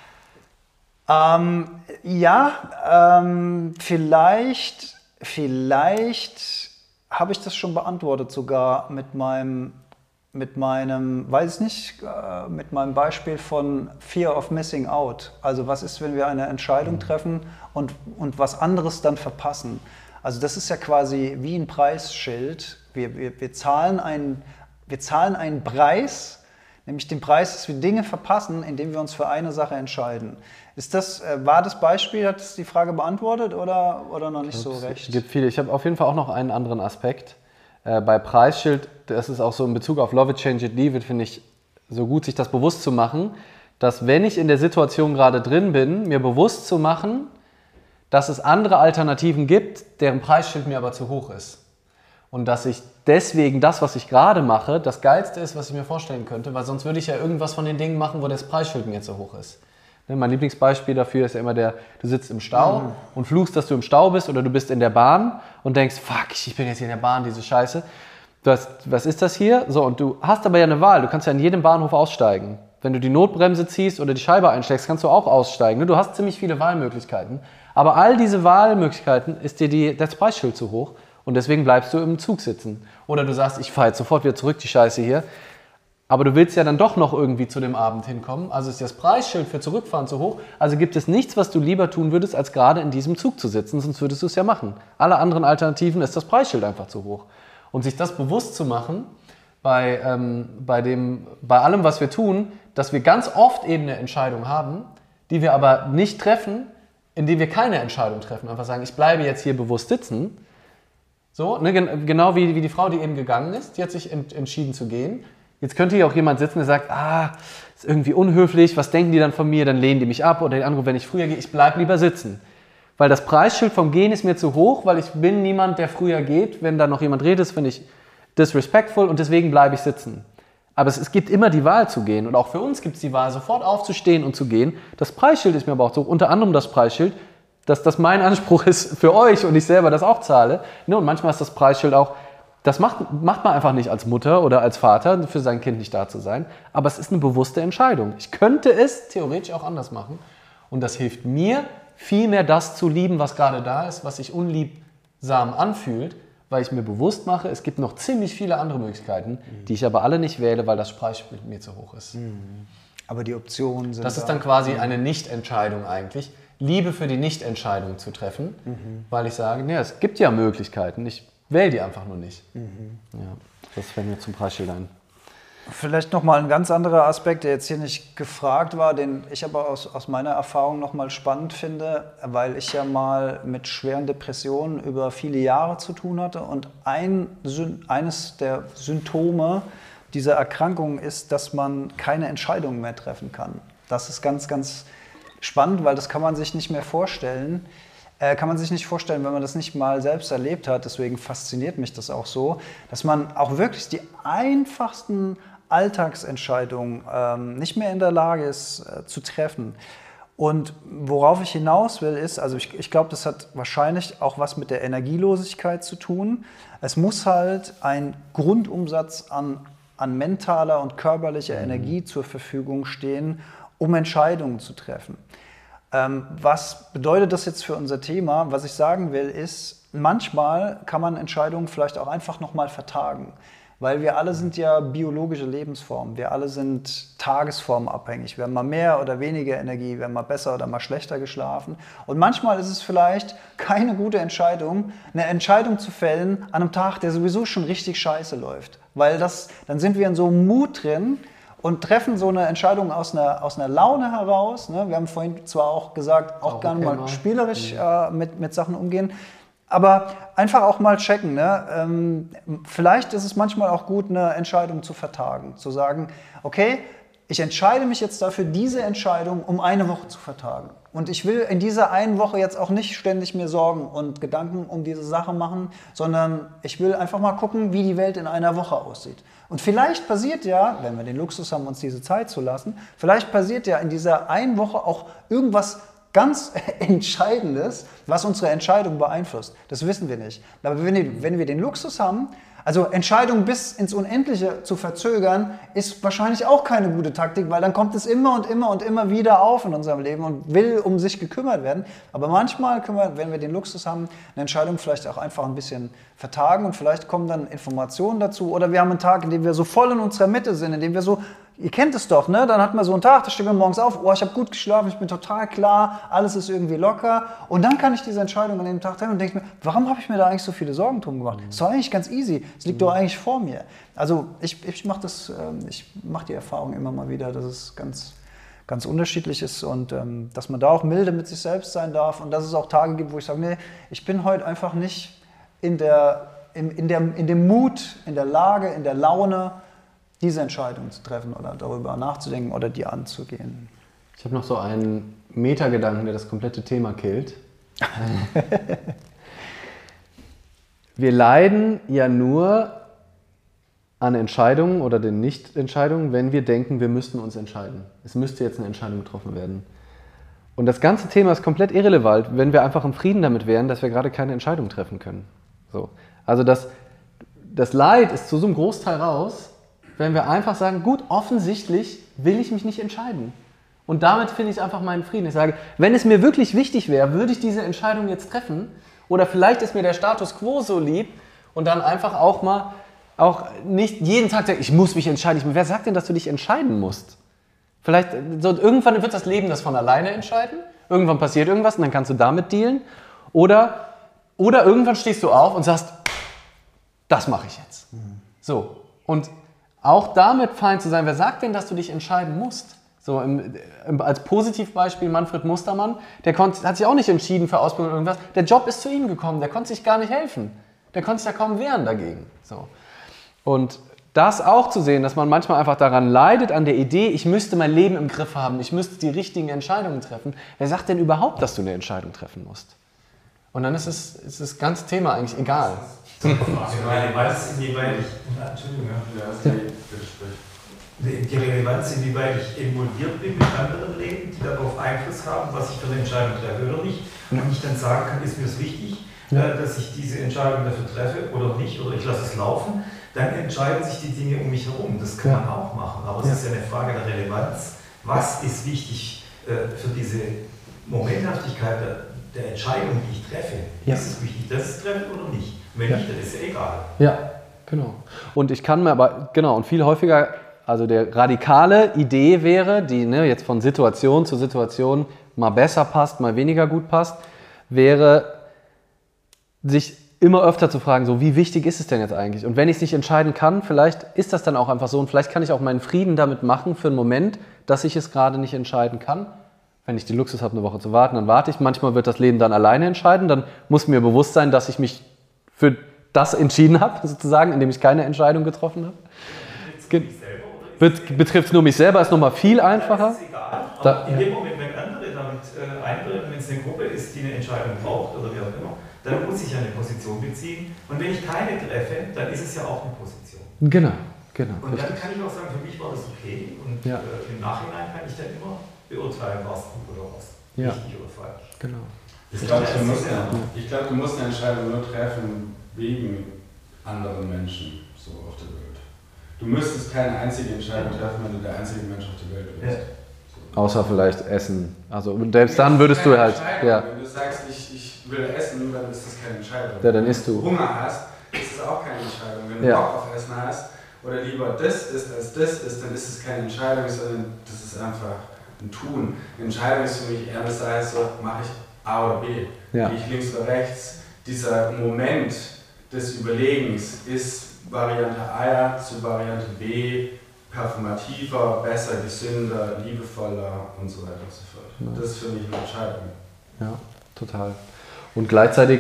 A: Ähm, ja, ähm, vielleicht, vielleicht habe ich das schon beantwortet sogar mit meinem mit meinem, weiß ich nicht, mit meinem Beispiel von Fear of Missing Out. Also was ist, wenn wir eine Entscheidung treffen und, und was anderes dann verpassen? Also das ist ja quasi wie ein Preisschild. Wir, wir, wir, zahlen einen, wir zahlen einen Preis, nämlich den Preis, dass wir Dinge verpassen, indem wir uns für eine Sache entscheiden. Ist das, war das Beispiel, hat das die Frage beantwortet oder, oder noch nicht so recht?
B: Es gibt viele. Ich habe auf jeden Fall auch noch einen anderen Aspekt. Äh, bei Preisschild, das ist auch so in Bezug auf Love It, Change It, Leave It, finde ich so gut, sich das bewusst zu machen, dass wenn ich in der Situation gerade drin bin, mir bewusst zu machen, dass es andere Alternativen gibt, deren Preisschild mir aber zu hoch ist. Und dass ich deswegen das, was ich gerade mache, das Geilste ist, was ich mir vorstellen könnte, weil sonst würde ich ja irgendwas von den Dingen machen, wo das Preisschild mir zu hoch ist. Mein Lieblingsbeispiel dafür ist ja immer der, du sitzt im Stau mhm. und fluchst, dass du im Stau bist, oder du bist in der Bahn und denkst, fuck, ich bin jetzt hier in der Bahn, diese Scheiße. Du hast, was ist das hier? So, und du hast aber ja eine Wahl, du kannst ja in jedem Bahnhof aussteigen. Wenn du die Notbremse ziehst oder die Scheibe einschlägst, kannst du auch aussteigen. Du hast ziemlich viele Wahlmöglichkeiten. Aber all diese Wahlmöglichkeiten ist dir die, das Preisschild zu hoch, und deswegen bleibst du im Zug sitzen. Oder du sagst, ich fahre jetzt sofort wieder zurück, die Scheiße hier. aber du willst ja dann doch noch irgendwie zu dem Abend hinkommen, also ist das Preisschild für Zurückfahren zu hoch, also gibt es nichts, was du lieber tun würdest, als gerade in diesem Zug zu sitzen, sonst würdest du es ja machen. Alle anderen Alternativen ist das Preisschild einfach zu hoch. Und sich das bewusst zu machen, bei, ähm, bei, dem, bei allem, was wir tun, dass wir ganz oft eben eine Entscheidung haben, die wir aber nicht treffen, indem wir keine Entscheidung treffen. Einfach sagen, ich bleibe jetzt hier bewusst sitzen. So, ne, genau wie, wie die Frau, die eben gegangen ist, die hat sich ent, entschieden zu gehen. Jetzt könnte hier auch jemand sitzen, der sagt, ah, ist irgendwie unhöflich, was denken die dann von mir, dann lehnen die mich ab oder die andere, wenn ich früher gehe, ich bleibe lieber sitzen. Weil das Preisschild vom Gehen ist mir zu hoch, weil ich bin niemand, der früher geht. Wenn da noch jemand redet, finde ich disrespectful und deswegen bleibe ich sitzen. Aber es, es gibt immer die Wahl zu gehen und auch für uns gibt es die Wahl, sofort aufzustehen und zu gehen. Das Preisschild ist mir aber auch so, unter anderem das Preisschild, dass das mein Anspruch ist für euch und ich selber das auch zahle. Und manchmal ist das Preisschild auch, das macht, macht man einfach nicht als Mutter oder als Vater, für sein Kind nicht da zu sein. Aber es ist eine bewusste Entscheidung. Ich könnte es theoretisch auch anders machen. Und das hilft mir, viel mehr das zu lieben, was gerade da ist, was sich unliebsam anfühlt, weil ich mir bewusst mache, es gibt noch ziemlich viele andere Möglichkeiten, mhm. die ich aber alle nicht wähle, weil das Preisschild mir zu hoch ist.
A: Mhm. Aber die Optionen sind.
B: Das ist dann quasi eine Nicht-Entscheidung eigentlich. Liebe für die Nicht-Entscheidung zu treffen, mhm. weil ich sage, ja, es gibt ja Möglichkeiten, ich wähle die einfach nur nicht. Mhm. Ja, das fällt mir zum Preisschild ein.
A: Vielleicht nochmal ein ganz anderer Aspekt, der jetzt hier nicht gefragt war, den ich aber aus, aus meiner Erfahrung nochmal spannend finde, weil ich ja mal mit schweren Depressionen über viele Jahre zu tun hatte und ein, eines der Symptome dieser Erkrankung ist, dass man keine Entscheidungen mehr treffen kann. Das ist ganz, ganz spannend, weil das kann man sich nicht mehr vorstellen. Äh, kann man sich nicht vorstellen, wenn man das nicht mal selbst erlebt hat. Deswegen fasziniert mich das auch so, dass man auch wirklich die einfachsten Alltagsentscheidungen ähm, nicht mehr in der Lage ist äh, zu treffen. Und worauf ich hinaus will, ist, also ich, ich glaube, das hat wahrscheinlich auch was mit der Energielosigkeit zu tun. Es muss halt ein Grundumsatz an, an mentaler und körperlicher mhm. Energie zur Verfügung stehen, um Entscheidungen zu treffen. Ähm, was bedeutet das jetzt für unser Thema? Was ich sagen will, ist, manchmal kann man Entscheidungen vielleicht auch einfach nochmal vertagen. Weil wir alle sind ja biologische Lebensformen, wir alle sind tagesformabhängig. Wir haben mal mehr oder weniger Energie, wir haben mal besser oder mal schlechter geschlafen. Und manchmal ist es vielleicht keine gute Entscheidung, eine Entscheidung zu fällen an einem Tag, der sowieso schon richtig scheiße läuft. Weil das, dann sind wir in so einem Mut drin und treffen so eine Entscheidung aus einer, aus einer Laune heraus. Ne? Wir haben vorhin zwar auch gesagt, auch, auch gerne okay, mal, mal spielerisch ja. äh, mit, mit Sachen umgehen. Aber einfach auch mal checken. Ne? Ähm, vielleicht ist es manchmal auch gut, eine Entscheidung zu vertagen. Zu sagen, okay, ich entscheide mich jetzt dafür, diese Entscheidung um eine Woche zu vertagen. Und ich will in dieser einen Woche jetzt auch nicht ständig mir Sorgen und Gedanken um diese Sache machen, sondern ich will einfach mal gucken, wie die Welt in einer Woche aussieht. Und vielleicht passiert ja, wenn wir den Luxus haben, uns diese Zeit zu lassen, vielleicht passiert ja in dieser einen Woche auch irgendwas ganz Entscheidendes, was unsere Entscheidung beeinflusst. Das wissen wir nicht. Aber wenn, wenn wir den Luxus haben, also Entscheidungen bis ins Unendliche zu verzögern, ist wahrscheinlich auch keine gute Taktik, weil dann kommt es immer und immer und immer wieder auf in unserem Leben und will um sich gekümmert werden. Aber manchmal können wir, wenn wir den Luxus haben, eine Entscheidung vielleicht auch einfach ein bisschen vertagen und vielleicht kommen dann Informationen dazu. Oder wir haben einen Tag, in dem wir so voll in unserer Mitte sind, in dem wir so, ihr kennt es doch, ne? Dann hat man so einen Tag, da stehen wir morgens auf, oh, ich habe gut geschlafen, ich bin total klar, alles ist irgendwie locker. Und dann kann ich diese Entscheidung an dem Tag treffen und denke mir, warum habe ich mir da eigentlich so viele Sorgen drum gemacht? Das ist doch eigentlich ganz easy, es liegt doch eigentlich vor mir. Also ich, ich mache das, ich mache die Erfahrung immer mal wieder, dass es ganz, ganz unterschiedlich ist und ähm, dass man da auch milde mit sich selbst sein darf und dass es auch Tage gibt, wo ich sage, nee, ich bin heute einfach nicht in, der, in, in, der, in dem Mut, in der Lage, in der Laune, diese Entscheidung zu treffen oder darüber nachzudenken oder die anzugehen.
B: Ich habe noch so einen Metagedanken, der das komplette Thema killt. Wir leiden ja nur an Entscheidungen oder den Nichtentscheidungen, wenn wir denken, wir müssten uns entscheiden. Es müsste jetzt eine Entscheidung getroffen werden. Und das ganze Thema ist komplett irrelevant, wenn wir einfach im Frieden damit wären, dass wir gerade keine Entscheidung treffen können. So. Also das, das Leid ist zu so einem Großteil raus, wenn wir einfach sagen, gut, offensichtlich will ich mich nicht entscheiden. Und damit finde ich einfach meinen Frieden. Ich sage, wenn es mir wirklich wichtig wäre, würde ich diese Entscheidung jetzt treffen. Oder vielleicht ist mir der Status quo so lieb und dann einfach auch mal auch nicht jeden Tag sagen, ich muss mich entscheiden. Ich, wer sagt denn, dass du dich entscheiden musst? Vielleicht, so, irgendwann wird das Leben das von alleine entscheiden. Irgendwann passiert irgendwas und dann kannst du damit dealen. Oder, oder irgendwann stehst du auf und sagst, das mache ich jetzt. Mhm. So. Und auch damit fein zu sein, wer sagt denn, dass du dich entscheiden musst? So im, im, als Positivbeispiel Manfred Mustermann, der konnt, hat sich auch nicht entschieden für Ausbildung oder irgendwas. Der Job ist zu ihm gekommen, der konnte sich gar nicht helfen. Der konnte sich ja kaum wehren dagegen. So. Und das auch zu sehen, dass man manchmal einfach daran leidet, an der Idee, ich müsste mein Leben im Griff haben, ich müsste die richtigen Entscheidungen treffen. Wer sagt denn überhaupt, dass du eine Entscheidung treffen musst? Und dann ist es, ist das ganze Thema eigentlich egal.
D: Relevanz, inwieweit ich, Entschuldigung, ja, die Relevanz, inwieweit ich involviert bin mit anderen Leben, die darauf Einfluss haben, was ich für eine Entscheidung treffe oder nicht. Und ich dann sagen kann, ist mir es wichtig, ja. dass ich diese Entscheidung dafür treffe oder nicht, oder ich lasse es laufen, dann entscheiden sich die Dinge um mich herum. Das kann ja. man auch machen, aber es ja. ist ja eine Frage der Relevanz. Was ist wichtig äh, für diese Momenthaftigkeit der, der Entscheidung, die ich treffe? Ja. Ist es wichtig, dass ich es treffe oder nicht? Wenn ja. nicht, dann ist es ja egal.
B: Ja, genau. Und ich kann mir aber, genau, und viel häufiger, also der radikale Idee wäre, die ne, jetzt von Situation zu Situation mal besser passt, mal weniger gut passt, wäre, sich immer öfter zu fragen, so wie wichtig ist es denn jetzt eigentlich? Und wenn ich es nicht entscheiden kann, vielleicht ist das dann auch einfach so und vielleicht kann ich auch meinen Frieden damit machen für einen Moment, dass ich es gerade nicht entscheiden kann. Wenn ich den Luxus habe, eine Woche zu warten, dann warte ich. Manchmal wird das Leben dann alleine entscheiden. Dann muss mir bewusst sein, dass ich mich für das entschieden habe, sozusagen, indem ich keine Entscheidung getroffen habe. Betrifft es nur mich selber, ist nochmal viel einfacher.
D: Das ist egal. Da, in dem Moment, wenn andere damit äh, eintreten, wenn es eine Gruppe ist, die eine Entscheidung braucht oder wie auch immer, dann muss ich eine Position beziehen. Und wenn ich keine treffe, dann ist es ja auch eine Position.
B: Genau, genau.
D: Und dann kann ich auch sagen, für mich war das okay. Und ja. äh, im Nachhinein kann ich dann immer beurteilen, war es gut oder was
B: ja.
D: richtig oder falsch.
B: Genau.
F: Ich glaube, du, ja. glaub, du musst eine Entscheidung nur treffen wegen anderen Menschen so auf der Welt. Du müsstest keine einzige Entscheidung treffen, wenn du der einzige Mensch auf der Welt bist. Ja. So.
B: Außer vielleicht Essen. Also selbst dann würdest du halt. Ja.
F: Wenn du sagst, ich, ich will essen, dann ist das keine Entscheidung.
B: Ja, dann isst du.
F: Wenn du Hunger hast, ist das auch keine Entscheidung. Wenn du
B: ja.
F: Bock auf Essen hast oder lieber das isst als das isst, dann ist es keine Entscheidung, sondern das ist einfach ein Tun. Eine Entscheidung ist für mich eher das heißt so, mache ich A oder B. Ja. Gehe ich links oder rechts. Dieser Moment des Überlegens ist Variante A zu Variante B performativer, besser, gesünder, liebevoller und so weiter und so fort. Ja. Das ist für mich eine Entscheidung.
B: Ja, total. Und gleichzeitig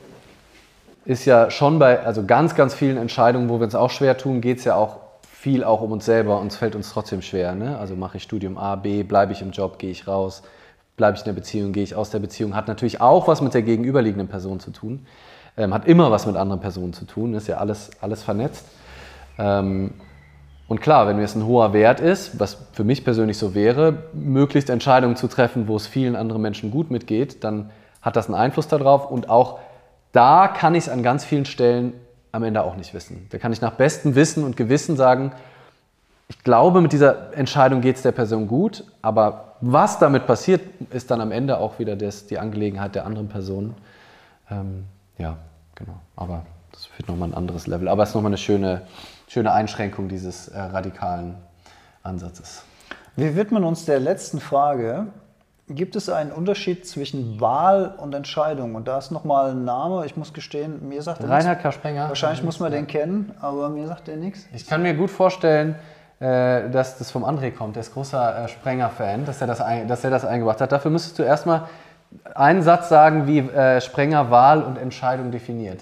B: ist ja schon bei also ganz, ganz vielen Entscheidungen, wo wir uns auch schwer tun, geht es ja auch viel auch um uns selber und es fällt uns trotzdem schwer. Ne? Also mache ich Studium A, B, bleibe ich im Job, gehe ich raus, bleibe ich in der Beziehung, gehe ich aus der Beziehung. Hat natürlich auch was mit der gegenüberliegenden Person zu tun. Ähm, hat immer was mit anderen Personen zu tun, ist ja alles, alles vernetzt. Ähm, und klar, wenn mir es ein hoher Wert ist, was für mich persönlich so wäre, möglichst Entscheidungen zu treffen, wo es vielen anderen Menschen gut mitgeht, dann hat das einen Einfluss darauf und auch da kann ich es an ganz vielen Stellen am Ende auch nicht wissen. Da kann ich nach bestem Wissen und Gewissen sagen, ich glaube, mit dieser Entscheidung geht es der Person gut, aber was damit passiert, ist dann am Ende auch wieder das, die Angelegenheit der anderen Person. Ähm, ja, genau. Aber das führt nochmal ein anderes Level. Aber es ist nochmal eine schöne, schöne Einschränkung dieses äh, radikalen Ansatzes.
A: Wir widmen uns der letzten Frage. Gibt es einen Unterschied zwischen Wahl und Entscheidung? Und da ist nochmal ein Name, ich muss gestehen, mir sagt er nichts.
B: Reinhard K. Sprenger.
A: Wahrscheinlich muss man den kennen, aber mir sagt er nichts.
B: Ich kann mir gut vorstellen, äh, dass das vom André kommt. Der ist großer äh, Sprenger-Fan, dass er das, ein, dass er das eingebracht hat. Dafür müsstest du erstmal einen Satz sagen, wie äh, Sprenger Wahl und Entscheidung definiert.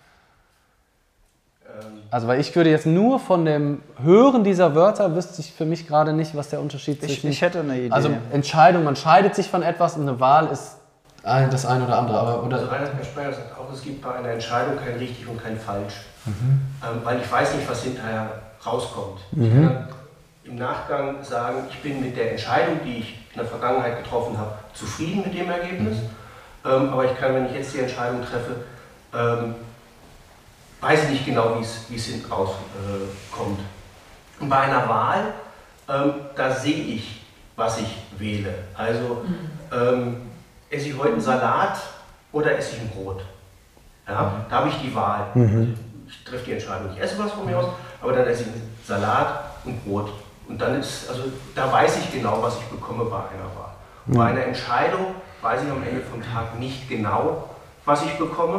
B: Also, weil ich würde jetzt nur von dem Hören dieser Wörter, wüsste ich für mich gerade nicht, was der Unterschied
A: ich,
B: zwischen...
A: Ich hätte eine Idee.
B: Also Entscheidung, man scheidet sich von etwas und eine Wahl ist das eine oder andere. Aber, oder
G: also Reinhard Sprenger sagt auch, es gibt bei einer Entscheidung kein richtig und kein falsch. Mhm. Ähm, weil ich weiß nicht, was hinterher rauskommt. Mhm. Ich kann im Nachgang sagen, ich bin mit der Entscheidung, die ich in der Vergangenheit getroffen habe, zufrieden mit dem Ergebnis. Mhm. Ähm, aber ich kann, wenn ich jetzt die Entscheidung treffe, ähm, weiß ich nicht genau, wie es hinten rauskommt. Äh, Und bei einer Wahl, ähm, da sehe ich, was ich wähle. Also ähm, esse ich heute einen Salat oder esse ich ein Brot? Ja, mhm. Da habe ich die Wahl. Mhm. Ich ich treffe die Entscheidung, ich esse was von mir aus, aber dann esse ich Salat und Brot. Und dann ist, also da weiß ich genau, was ich bekomme bei einer Wahl. Mhm. Bei einer Entscheidung weiß ich am Ende vom Tag nicht genau, was ich bekomme.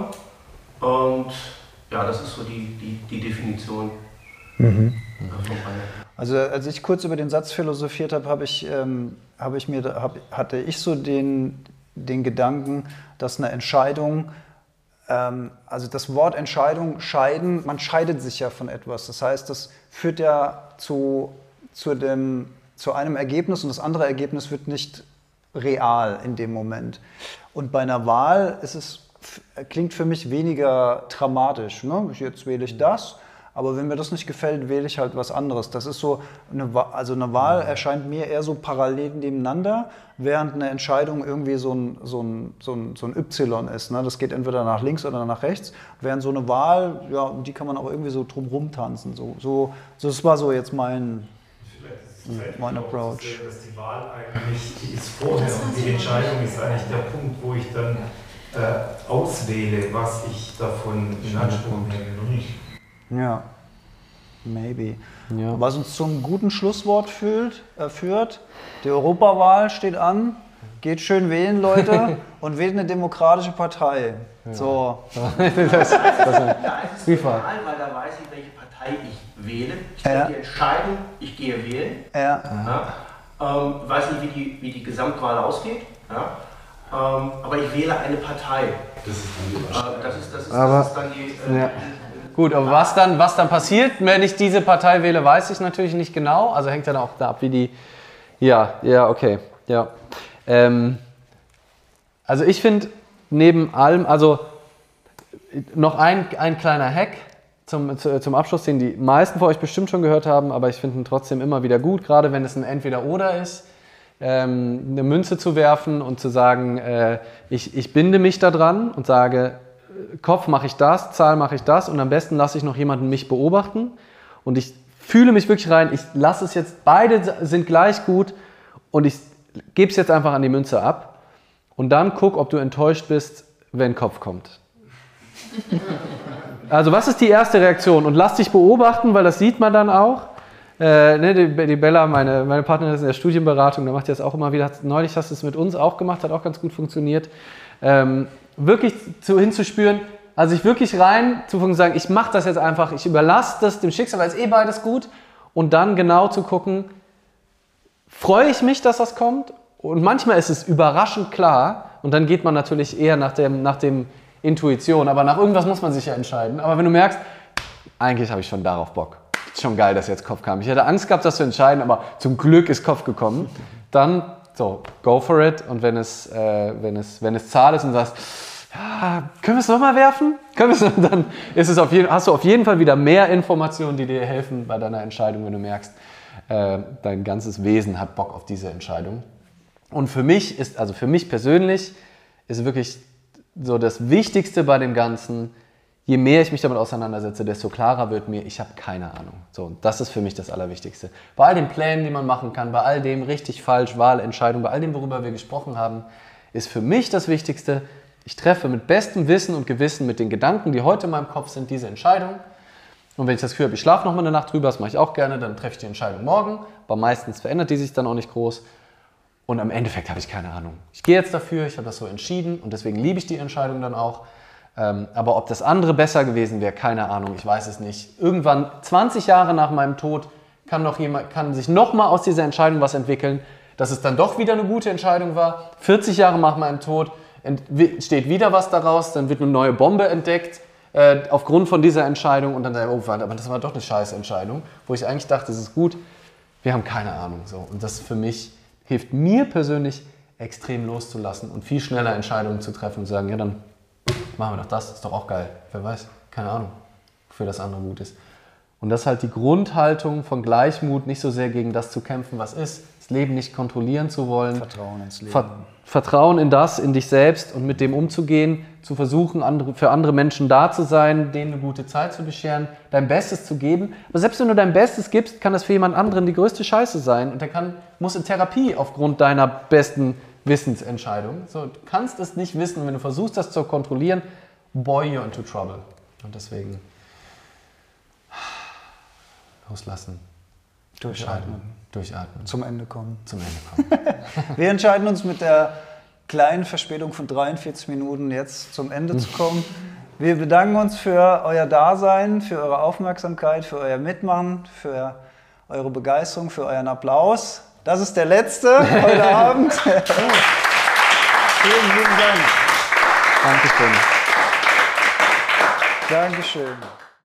G: Und ja, das ist so die, die, die Definition.
A: Mhm. Also als ich kurz über den Satz philosophiert habe, habe ich, ähm, habe ich mir, hab, hatte ich so den, den Gedanken, dass eine Entscheidung, ähm, also das Wort Entscheidung, scheiden, man scheidet sich ja von etwas. Das heißt, das führt ja zu, zu, dem, zu einem Ergebnis und das andere Ergebnis wird nicht real in dem Moment. Und bei einer Wahl ist es, klingt für mich weniger dramatisch. Ne? Jetzt wähle ich das. Aber wenn mir das nicht gefällt, wähle ich halt was anderes. Das ist so, eine, also eine Wahl erscheint mir eher so parallel nebeneinander, während eine Entscheidung irgendwie so ein, so ein, so ein, so ein Y ist. Ne? Das geht entweder nach links oder nach rechts. Während so eine Wahl, ja, die kann man auch irgendwie so drumherum tanzen. So, so, so, das war so jetzt mein, mein Approach.
D: Dass, dass die Wahl eigentlich, die ist vorher und die Entscheidung ist eigentlich der Punkt, wo ich dann äh, auswähle, was ich davon in Anspruch nehme und nicht.
A: Ja, maybe. Ja. Was uns zum guten Schlusswort fühlt, äh, führt, die Europawahl steht an, geht schön wählen, Leute, und wählt eine demokratische Partei. Ja. So. das, das, das,
G: da ist es normal, weil da weiß ich, welche Partei ich wähle. Ich treffe ja. die Entscheidung, ich gehe wählen.
A: Ja.
G: Ja. Ähm, weiß nicht, wie die, wie die Gesamtwahl ausgeht. Ja. Ähm, aber ich wähle eine Partei. Das ist dann die, äh, das ist, das ist,
B: aber,
G: das ist dann die äh,
B: ja. Gut, aber was dann, was dann passiert, wenn ich diese Partei wähle, weiß ich natürlich nicht genau. Also hängt dann auch da ab, wie die... Ja, ja, okay, ja. Ähm, also ich finde, neben allem, also noch ein, ein kleiner Hack zum, zum Abschluss, den die meisten von euch bestimmt schon gehört haben, aber ich finde ihn trotzdem immer wieder gut, gerade wenn es ein Entweder-Oder ist, ähm, eine Münze zu werfen und zu sagen, äh, ich, ich binde mich da dran und sage... Kopf mache ich das, Zahl mache ich das und am besten lasse ich noch jemanden mich beobachten und ich fühle mich wirklich rein, ich lasse es jetzt, beide sind gleich gut und ich gebe es jetzt einfach an die Münze ab und dann guck, ob du enttäuscht bist, wenn Kopf kommt. Also was ist die erste Reaktion? Und lass dich beobachten, weil das sieht man dann auch. Äh, ne, die, die Bella, meine, meine Partnerin ist in der Studienberatung, da macht die das auch immer wieder, neulich hast du es mit uns auch gemacht, hat auch ganz gut funktioniert. Ähm, wirklich zu, hinzuspüren, also ich wirklich rein zu sagen, ich mache das jetzt einfach, ich überlasse das dem Schicksal, weil es eh beides gut und dann genau zu gucken, freue ich mich, dass das kommt und manchmal ist es überraschend klar und dann geht man natürlich eher nach dem, nach dem Intuition, aber nach irgendwas muss man sich ja entscheiden, aber wenn du merkst, eigentlich habe ich schon darauf Bock, ist schon geil, dass jetzt Kopf kam, ich hätte Angst gehabt, das zu entscheiden, aber zum Glück ist Kopf gekommen, dann so, go for it und wenn es, äh, wenn es, wenn es Zahl ist und sagst, ja, können wir es nochmal werfen? Können wir es, dann ist es auf jeden, hast du auf jeden Fall wieder mehr Informationen, die dir helfen bei deiner Entscheidung, wenn du merkst, äh, dein ganzes Wesen hat Bock auf diese Entscheidung. Und für mich ist, also für mich persönlich, ist wirklich so das Wichtigste bei dem Ganzen, je mehr ich mich damit auseinandersetze, desto klarer wird mir, ich habe keine Ahnung. So, das ist für mich das Allerwichtigste. Bei all den Plänen, die man machen kann, bei all dem richtig, falsch, Wahlentscheidungen, bei all dem, worüber wir gesprochen haben, ist für mich das Wichtigste, ich treffe mit bestem Wissen und Gewissen, mit den Gedanken, die heute in meinem Kopf sind, diese Entscheidung. Und wenn ich das Gefühl habe, ich schlafe noch mal eine Nacht drüber, das mache ich auch gerne, dann treffe ich die Entscheidung morgen. Aber meistens verändert die sich dann auch nicht groß. Und am Endeffekt habe ich keine Ahnung. Ich gehe jetzt dafür, ich habe das so entschieden und deswegen liebe ich die Entscheidung dann auch. Aber ob das andere besser gewesen wäre, keine Ahnung, ich weiß es nicht. Irgendwann, zwanzig Jahre nach meinem Tod, kann, noch jemand, kann sich nochmal aus dieser Entscheidung was entwickeln, dass es dann doch wieder eine gute Entscheidung war. vierzig Jahre nach meinem Tod entsteht wieder was daraus, dann wird eine neue Bombe entdeckt äh, aufgrund von dieser Entscheidung und dann sage ich, oh, aber das war doch eine scheiß Entscheidung, wo ich eigentlich dachte, das ist gut, wir haben keine Ahnung. So. Und das für mich hilft mir persönlich extrem loszulassen und viel schneller Entscheidungen zu treffen und zu sagen, ja dann machen wir doch das, ist doch auch geil. Wer weiß, keine Ahnung, wofür das andere gut ist. Und das ist halt die Grundhaltung von Gleichmut, nicht so sehr gegen das zu kämpfen, was ist, das Leben nicht kontrollieren zu wollen.
A: Vertrauen ins Leben.
B: Ver- Vertrauen in das, in dich selbst und mit dem umzugehen, zu versuchen, andere, für andere Menschen da zu sein, denen eine gute Zeit zu bescheren, dein Bestes zu geben. Aber selbst wenn du dein Bestes gibst, kann das für jemand anderen die größte Scheiße sein und der kann, muss in Therapie aufgrund deiner besten Wissensentscheidung. So, du kannst es nicht wissen, wenn du versuchst, das zu kontrollieren, boy, you're into trouble. Und deswegen Loslassen.
A: Durchatmen.
B: Durchatmen.
A: Zum Ende kommen.
B: Zum Ende kommen.
A: Wir entscheiden uns mit der kleinen Verspätung von dreiundvierzig Minuten jetzt zum Ende zu kommen. Wir bedanken uns für euer Dasein, für eure Aufmerksamkeit, für euer Mitmachen, für eure Begeisterung, für euren Applaus. Das ist der letzte heute Abend. Vielen, vielen Dank.
B: Dankeschön.
A: Dankeschön.